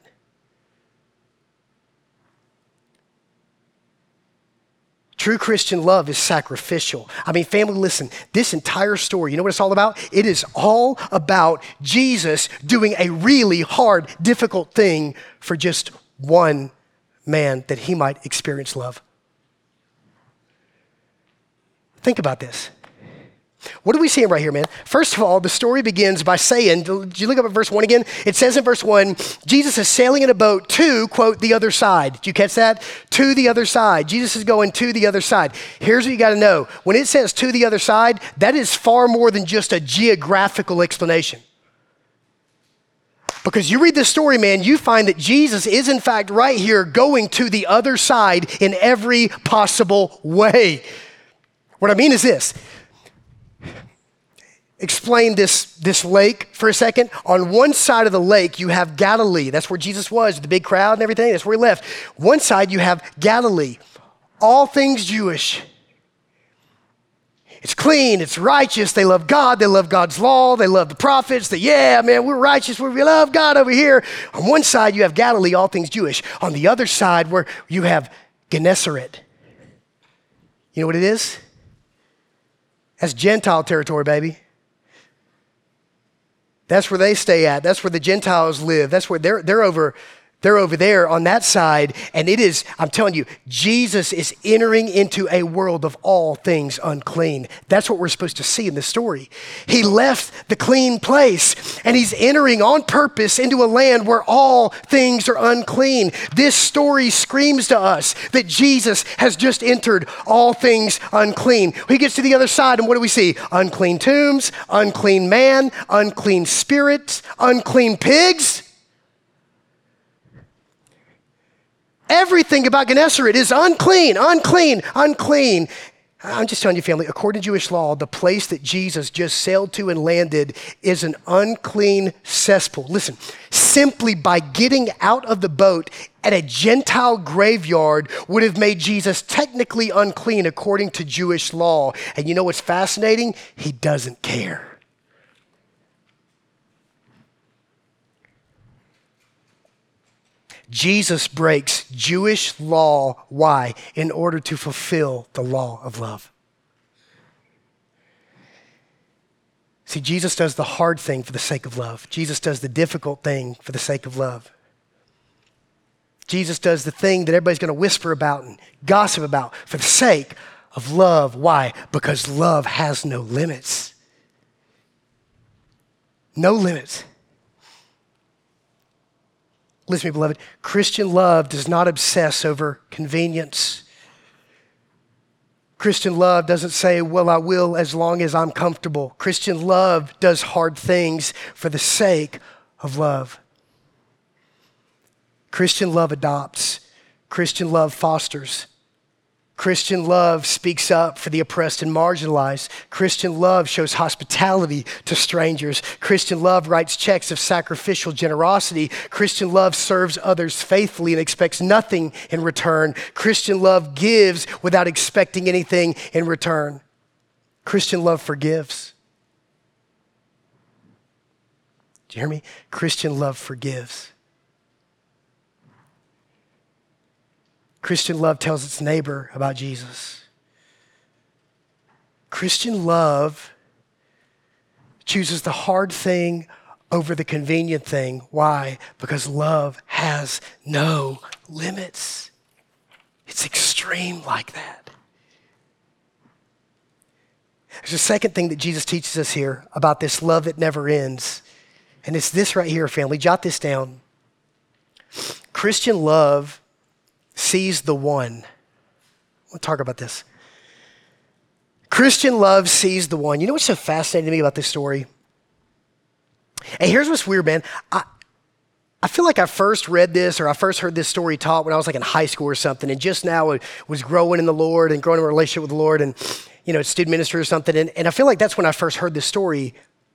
True Christian love is sacrificial. I mean, family, listen, this entire story, you know what it's all about? It is all about Jesus doing a really hard, difficult thing for just one man that he might experience love. Think about this. What are we seeing right here, man? First of all, the story begins by saying, did you look up at verse 1 again? It says in verse 1, Jesus is sailing in a boat to, quote, the other side. Did you catch that? To the other side. Jesus is going to the other side. Here's what you got to know. When it says to the other side, that is far more than just a geographical explanation. Because you read this story, man, you find that Jesus is in fact right here going to the other side in every possible way. What I mean is this. Explain this lake for a second. On one side of the lake, you have Galilee. That's where Jesus was, the big crowd and everything. That's where he left. One side, you have Galilee. All things Jewish. It's clean, it's righteous. They love God. They love God's law. They love the prophets. We're righteous. We love God over here. On one side, you have Galilee, all things Jewish. On the other side, where you have Gennesaret. You know what it is? That's Gentile territory, baby. That's where they stay at. That's where the Gentiles live. That's where they're over there on that side. And it is, I'm telling you, Jesus is entering into a world of all things unclean. That's what we're supposed to see in this story. He left the clean place and he's entering on purpose into a land where all things are unclean. This story screams to us that Jesus has just entered all things unclean. He gets to the other side and what do we see? Unclean tombs, unclean man, unclean spirits, unclean pigs. Everything about Gennesaret is unclean, unclean, unclean. I'm just telling you, family, according to Jewish law, the place that Jesus just sailed to and landed is an unclean cesspool. Listen, simply by getting out of the boat at a Gentile graveyard would have made Jesus technically unclean according to Jewish law. And you know what's fascinating? He doesn't care. Jesus breaks Jewish law. Why? In order to fulfill the law of love. See, Jesus does the hard thing for the sake of love. Jesus does the difficult thing for the sake of love. Jesus does the thing that everybody's going to whisper about and gossip about for the sake of love. Why? Because love has no limits. No limits. Listen to me, beloved. Christian love does not obsess over convenience. Christian love doesn't say, well, I will as long as I'm comfortable. Christian love does hard things for the sake of love. Christian love adopts. Christian love fosters. Christian love speaks up for the oppressed and marginalized. Christian love shows hospitality to strangers. Christian love writes checks of sacrificial generosity. Christian love serves others faithfully and expects nothing in return. Christian love gives without expecting anything in return. Christian love forgives. Do you hear me? Christian love forgives. Christian love tells its neighbor about Jesus. Christian love chooses the hard thing over the convenient thing. Why? Because love has no limits. It's extreme like that. There's a second thing that Jesus teaches us here about this love that never ends. And it's this right here, family. Jot this down. Christian love sees the one. We'll talk about this. Christian love sees the one. You know what's so fascinating to me about this story? And here's what's weird, man. I feel like I first read this or I first heard this story taught when I was like in high school or something, and just now I was growing in the Lord and growing in a relationship with the Lord and, student ministry or something. And I feel like that's when I first heard this story.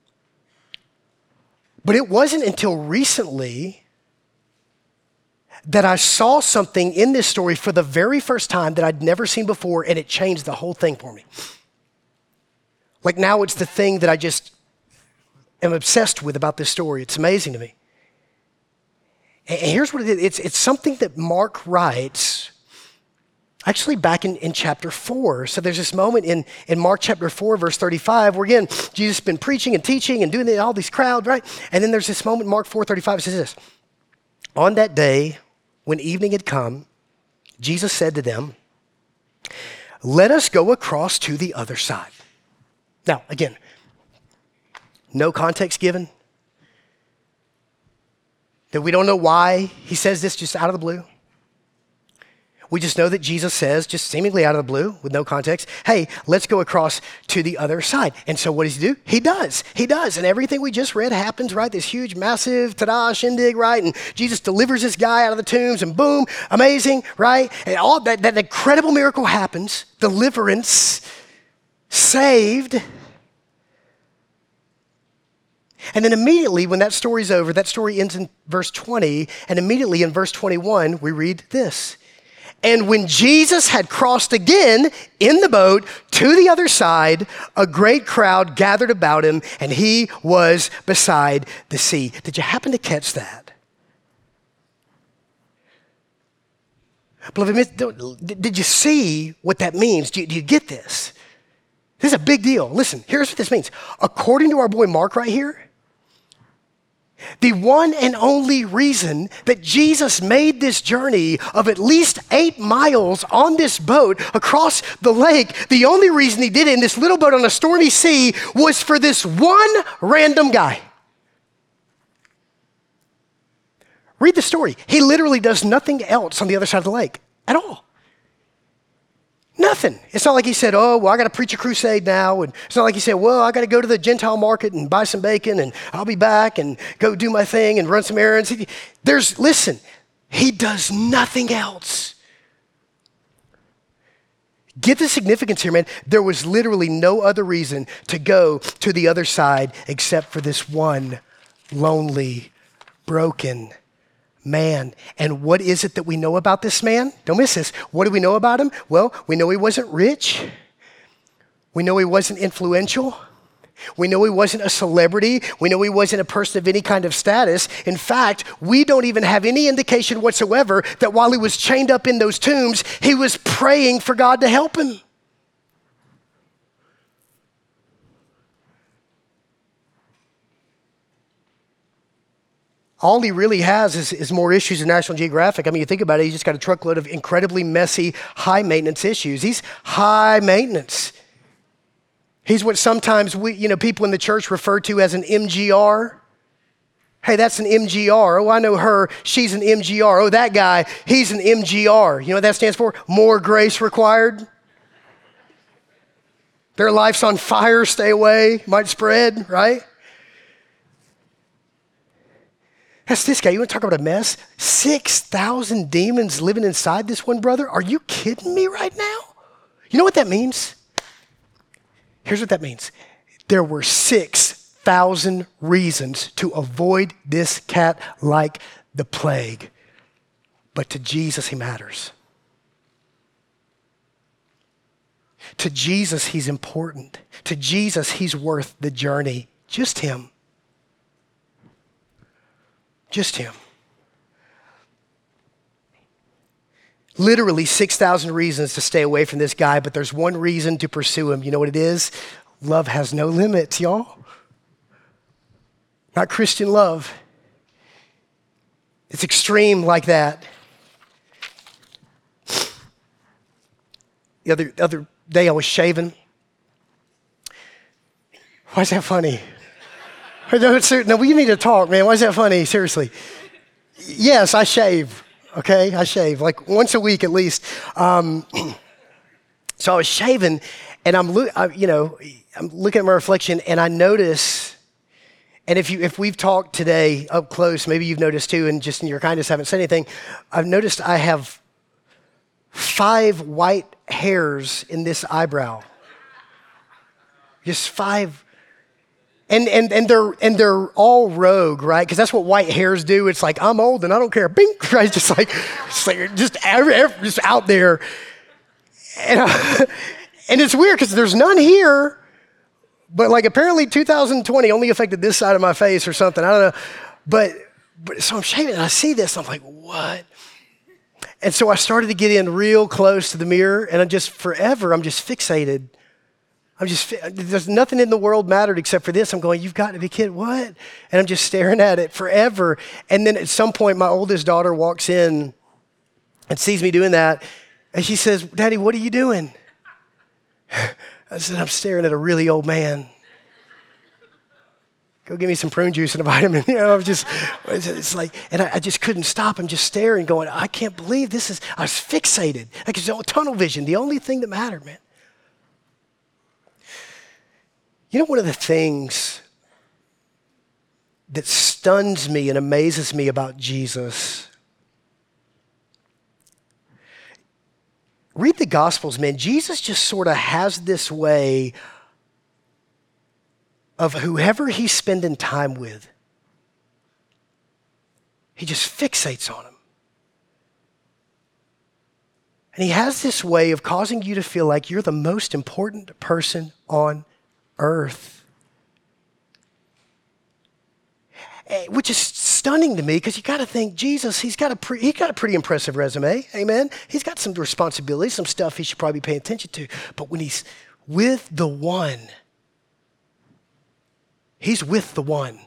But it wasn't until recently that I saw something in this story for the very first time that I'd never seen before, and it changed the whole thing for me. Like now it's the thing that I just am obsessed with about this story. It's amazing to me. And here's what it is. It's something that Mark writes actually back in chapter 4. So there's this moment in Mark chapter 4, verse 35, where again, Jesus has been preaching and teaching and doing all these crowds, right? And then there's this moment in Mark 4:35, it says this: on that day, when evening had come, Jesus said to them, "Let us go across to the other side." Now, again, no context given. That we don't know why he says this just out of the blue. We just know that Jesus says, just seemingly out of the blue, with no context, hey, let's go across to the other side. And so what does he do? He does. He does. And everything we just read happens, right? This huge, massive, ta-da, shindig, right? And Jesus delivers this guy out of the tombs and boom, amazing, right? And all that incredible miracle happens. Deliverance, saved. And then immediately when that story's over, that story ends in verse 20, and immediately in verse 21, we read this. And when Jesus had crossed again in the boat to the other side, a great crowd gathered about him, and he was beside the sea. Did you happen to catch that? Beloved, did you see what that means? Do you get this? This is a big deal. Listen, here's what this means. According to our boy Mark right here, the one and only reason that Jesus made this journey of at least 8 miles on this boat across the lake, the only reason he did it in this little boat on a stormy sea was for this one random guy. Read the story. He literally does nothing else on the other side of the lake at all. Nothing. It's not like he said, oh, well, I got to preach a crusade now. And it's not like he said, well, I got to go to the Gentile market and buy some bacon and I'll be back and go do my thing and run some errands. Listen, he does nothing else. Get the significance here, man. There was literally no other reason to go to the other side except for this one lonely, broken man. And what is it that we know about this man? Don't miss this. What do we know about him? Well, we know he wasn't rich. We know he wasn't influential. We know he wasn't a celebrity. We know he wasn't a person of any kind of status. In fact, we don't even have any indication whatsoever that while he was chained up in those tombs, he was praying for God to help him. All he really has is more issues than National Geographic. I mean, you think about it, he's just got a truckload of incredibly messy, high-maintenance issues. He's high maintenance. He's what sometimes people in the church refer to as an MGR. Hey, that's an MGR. Oh, I know her. She's an MGR. Oh, that guy, he's an MGR. You know what that stands for? More grace required. Their life's on fire. Stay away. Might spread, right? That's this guy. You want to talk about a mess? 6,000 demons living inside this one brother? Are you kidding me right now? You know what that means? Here's what that means. There were 6,000 reasons to avoid this cat like the plague. But to Jesus, he matters. To Jesus, he's important. To Jesus, he's worth the journey. Just him. Just him. Literally 6,000 reasons to stay away from this guy, but there's one reason to pursue him. You know what it is? Love has no limits, y'all. Not Christian love. It's extreme like that. The other day I was shaving. Why is that funny? No, we need to talk, man. Why is that funny? Seriously. Yes, I shave. Okay, I shave like once a week at least. So I was shaving, and I'm looking at my reflection, and I notice. And if we've talked today up close, maybe you've noticed too, and just in your kindness haven't said anything. I've noticed I have 5 white hairs in this eyebrow. Just 5. And they're all rogue, right? Because that's what white hairs do. It's like, I'm old and I don't care. Bing, right? Just out there. And it's weird because there's none here, but like apparently 2020 only affected this side of my face or something. I don't know. But so I'm shaving and I see this. I'm like, what? And so I started to get in real close to the mirror, and I'm just fixated. There's nothing in the world mattered except for this. I'm going, you've got to be kidding, what? And I'm just staring at it forever. And then at some point, my oldest daughter walks in and sees me doing that. And she says, Daddy, what are you doing? I said, I'm staring at a really old man. Go give me some prune juice and a vitamin. It's like, and I just couldn't stop. I'm just staring, going, I can't believe this is, I was fixated. Like it's tunnel vision, the only thing that mattered, man. You know, one of the things that stuns me and amazes me about Jesus, read the Gospels, man. Jesus just sort of has this way of whoever he's spending time with, he just fixates on him. And he has this way of causing you to feel like you're the most important person on earth. Which is stunning to me because you got to think, Jesus, he's got a pretty impressive resume, amen? He's got some responsibilities, some stuff he should probably pay attention to. But when he's with the one, he's with the one.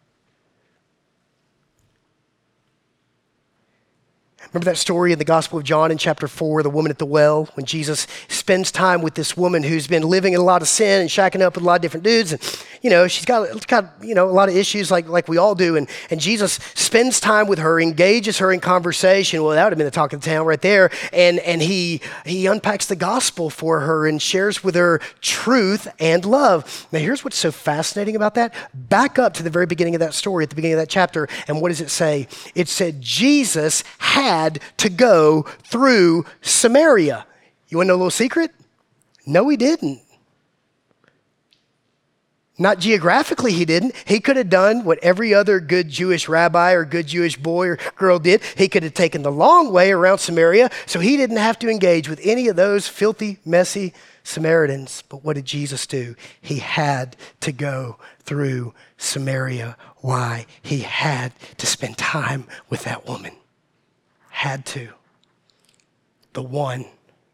Remember that story in the Gospel of John in chapter 4, the woman at the well, when Jesus spends time with this woman who's been living in a lot of sin and shacking up with a lot of different dudes. And, she's got a lot of issues like we all do. And Jesus spends time with her, engages her in conversation. Well, that would have been the talk of the town right there. And he unpacks the gospel for her and shares with her truth and love. Now, here's what's so fascinating about that. Back up to the very beginning of that story, at the beginning of that chapter. And what does it say? It said Jesus had to go through Samaria. You want to know a little secret? No, he didn't. Not geographically, he didn't. He could have done what every other good Jewish rabbi or good Jewish boy or girl did. He could have taken the long way around Samaria, so he didn't have to engage with any of those filthy, messy Samaritans. But what did Jesus do? He had to go through Samaria. Why? He had to spend time with that woman. Had to. The one.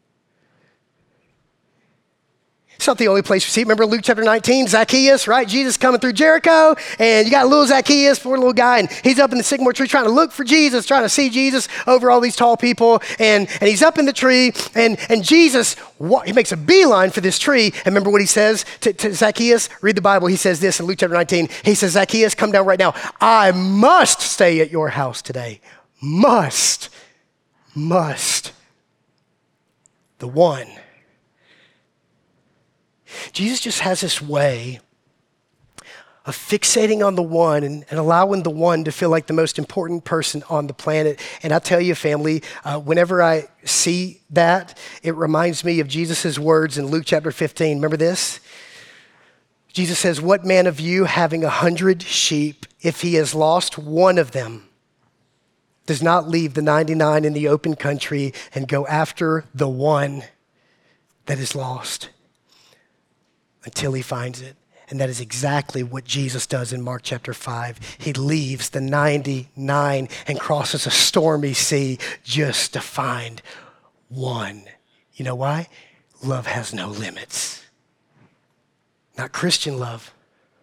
It's not the only place we see it. Remember Luke chapter 19, Zacchaeus, right? Jesus coming through Jericho, and you got little Zacchaeus, poor little guy, and he's up in the sycamore tree trying to look for Jesus, trying to see Jesus over all these tall people, and he's up in the tree, and Jesus, he makes a beeline for this tree, and remember what he says to Zacchaeus? Read the Bible. He says this in Luke chapter 19. He says, Zacchaeus, come down right now. I must stay at your house today. Must. The one. Jesus just has this way of fixating on the one and allowing the one to feel like the most important person on the planet. And I tell you, family, whenever I see that, it reminds me of Jesus' words in Luke chapter 15. Remember this? Jesus says, what man of you having 100 sheep, if he has lost one of them, does not leave the 99 in the open country and go after the one that is lost until he finds it? And that is exactly what Jesus does in Mark chapter 5. He leaves the 99 and crosses a stormy sea just to find one. You know why? Love has no limits. Not Christian love.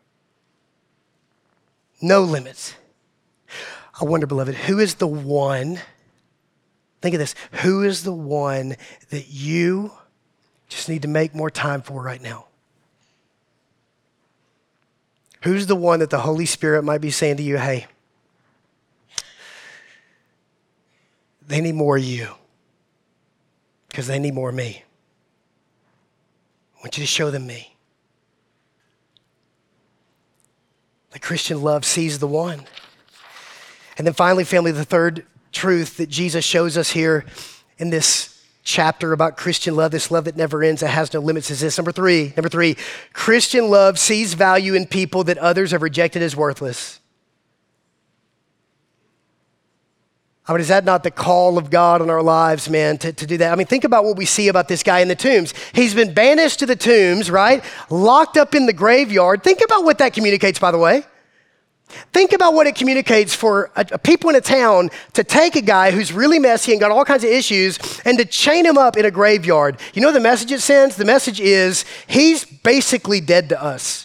No limits. I wonder, beloved, who is the one, think of this, who is the one that you just need to make more time for right now? Who's the one that the Holy Spirit might be saying to you, hey, they need more of you because they need more of me. I want you to show them me. The Christian love sees the one. And then finally, family, the third truth that Jesus shows us here in this chapter about Christian love, this love that never ends, that has no limits, is this. Number three, Christian love sees value in people that others have rejected as worthless. I mean, is that not the call of God on our lives, man, to do that? I mean, think about what we see about this guy in the tombs. He's been banished to the tombs, right? Locked up in the graveyard. Think about what that communicates, by the way. Think about what it communicates for people in a town to take a guy who's really messy and got all kinds of issues and to chain him up in a graveyard. You know the message it sends? The message is, he's basically dead to us.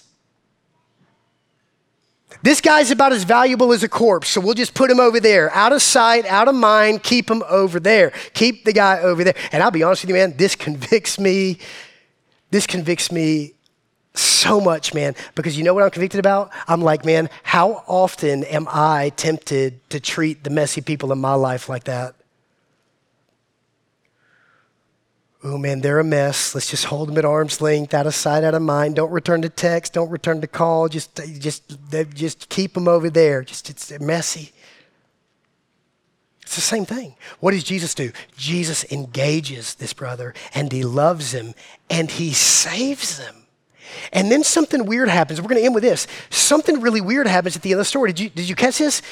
This guy's about as valuable as a corpse, so we'll just put him over there. Out of sight, out of mind, keep him over there. Keep the guy over there. And I'll be honest with you, man, this convicts me. This convicts me so much, man, because you know what I'm convicted about? I'm like, man, how often am I tempted to treat the messy people in my life like that? Oh man, they're a mess. Let's just hold them at arm's length, out of sight, out of mind. Don't return the text. Don't return the call. Just keep them over there. It's messy. It's the same thing. What does Jesus do? Jesus engages this brother, and he loves him, and he saves him. And then something weird happens. We're going to end with this. Something really weird happens at the end of the story. Did you catch this?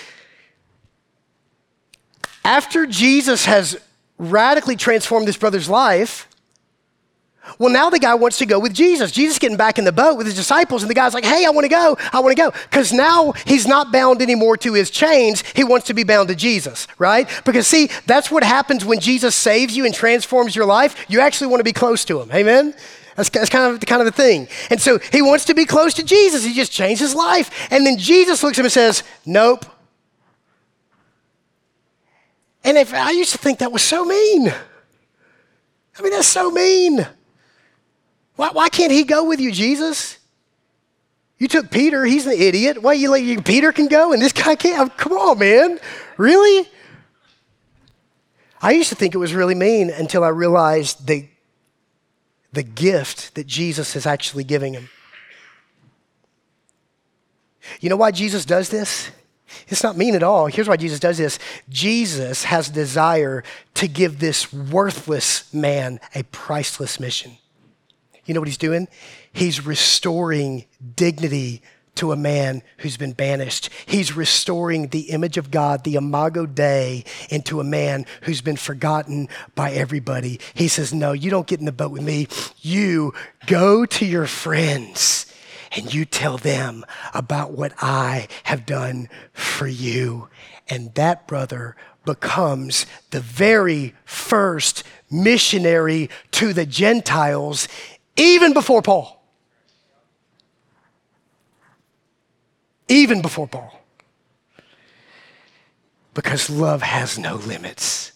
After Jesus has radically transformed this brother's life, well, now the guy wants to go with Jesus. Jesus getting back in the boat with his disciples, and the guy's like, hey, I want to go. Because now he's not bound anymore to his chains. He wants to be bound to Jesus, right? Because see, that's what happens when Jesus saves you and transforms your life. You actually want to be close to him, amen? That's kind of the thing. And so he wants to be close to Jesus. He just changed his life. And then Jesus looks at him and says, nope. And I used to think that was so mean. I mean, that's so mean. Why can't he go with you, Jesus? You took Peter, he's an idiot. Why you let Peter can go and this guy can't? Come on, man. Really? I used to think it was really mean until I realized the gift that Jesus is actually giving him. You know why Jesus does this? It's not mean at all. Here's why Jesus does this. Jesus has a desire to give this worthless man a priceless mission. You know what he's doing? He's restoring dignity to a man who's been banished. He's restoring the image of God, the Imago Dei, into a man who's been forgotten by everybody. He says, no, you don't get in the boat with me. You go to your friends and you tell them about what I have done for you. And that brother becomes the very first missionary to the Gentiles, even before Paul. Even before Paul. Because love has no limits.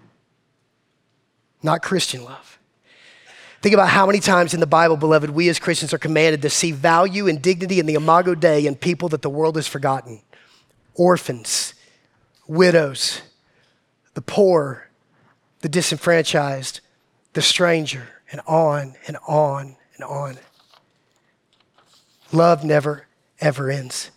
Not Christian love. Think about how many times in the Bible, beloved, we as Christians are commanded to see value and dignity in the Imago Dei in people that the world has forgotten. Orphans, widows, the poor, the disenfranchised, the stranger, and on and on and on. Love never, ever ends.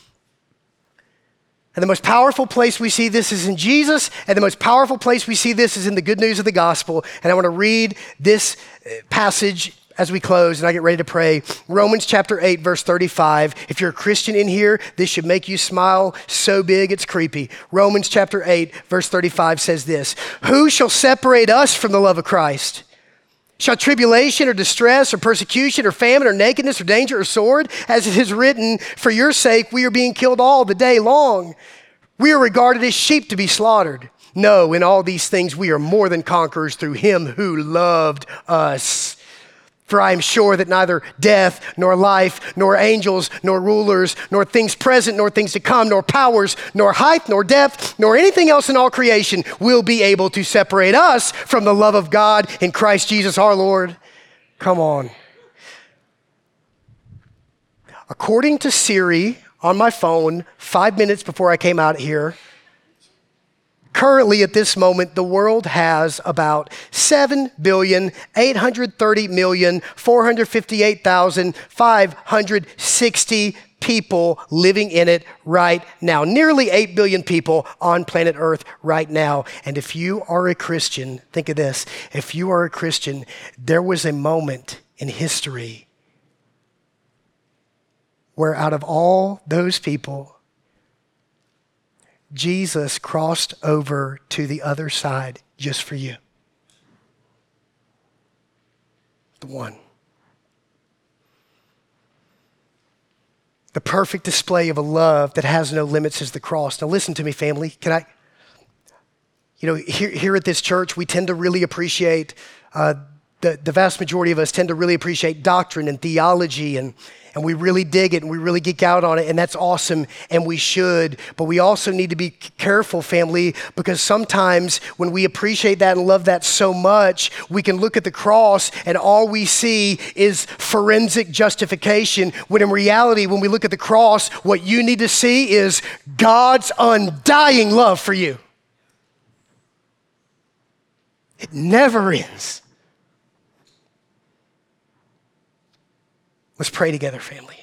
And the most powerful place we see this is in Jesus, and the most powerful place we see this is in the good news of the gospel. And I want to read this passage as we close and I get ready to pray. Romans chapter 8, verse 35. If you're a Christian in here, this should make you smile so big it's creepy. Romans chapter 8, verse 35 says this: who shall separate us from the love of Christ? Shall tribulation or distress or persecution or famine or nakedness or danger or sword? As it is written, for your sake we are being killed all the day long. We are regarded as sheep to be slaughtered. No, in all these things we are more than conquerors through him who loved us. For I am sure that neither death, nor life, nor angels, nor rulers, nor things present, nor things to come, nor powers, nor height, nor depth, nor anything else in all creation will be able to separate us from the love of God in Christ Jesus our Lord. Come on. According to Siri on my phone, 5 minutes before I came out here, currently, at this moment, the world has about 7,830,458,560 people living in it right now. Nearly 8 billion people on planet Earth right now. And if you are a Christian, think of this. If you are a Christian, there was a moment in history where out of all those people, Jesus crossed over to the other side just for you. The one. The perfect display of a love that has no limits is the cross. Now listen to me, family. Here at this church, we tend to really appreciate the the vast majority of us tend to really appreciate doctrine and theology, and we really dig it and we really geek out on it, and that's awesome, and we should. But we also need to be careful, family, because sometimes when we appreciate that and love that so much, we can look at the cross and all we see is forensic justification, when in reality, when we look at the cross, what you need to see is God's undying love for you. It never ends. Let's pray together, family.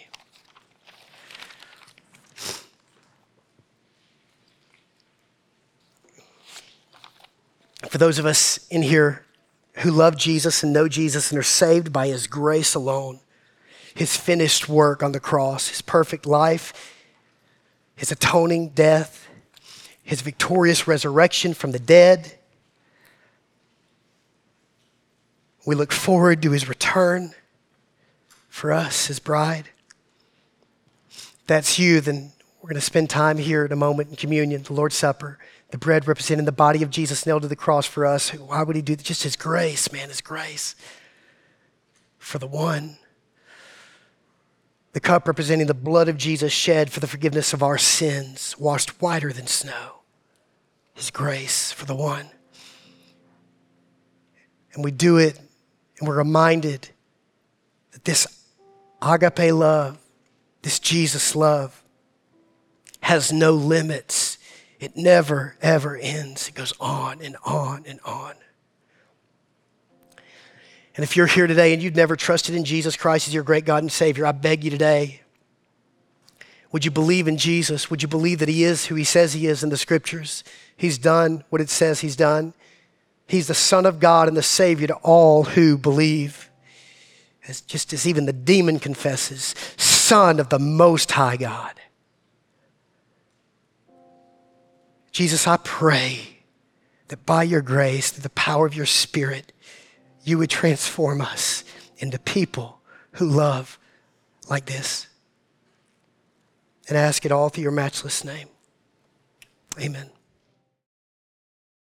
For those of us in here who love Jesus and know Jesus and are saved by his grace alone, his finished work on the cross, his perfect life, his atoning death, his victorious resurrection from the dead, we look forward to his return for us, his bride. If that's you, then we're going to spend time here in a moment in communion, the Lord's Supper, the bread representing the body of Jesus nailed to the cross for us. Why would he do that? Just his grace, man, his grace for the one. The cup representing the blood of Jesus shed for the forgiveness of our sins, washed whiter than snow. His grace for the one. And we do it, and we're reminded that this agape love, this Jesus love, has no limits. It never, ever ends. It goes on and on and on. And if you're here today and you've never trusted in Jesus Christ as your great God and Savior, I beg you today, would you believe in Jesus? Would you believe that he is who he says he is in the scriptures? He's done what it says he's done. He's the Son of God and the Savior to all who believe. Just as even the demon confesses, Son of the Most High God. Jesus, I pray that by your grace, through the power of your Spirit, you would transform us into people who love like this. And I ask it all through your matchless name. Amen.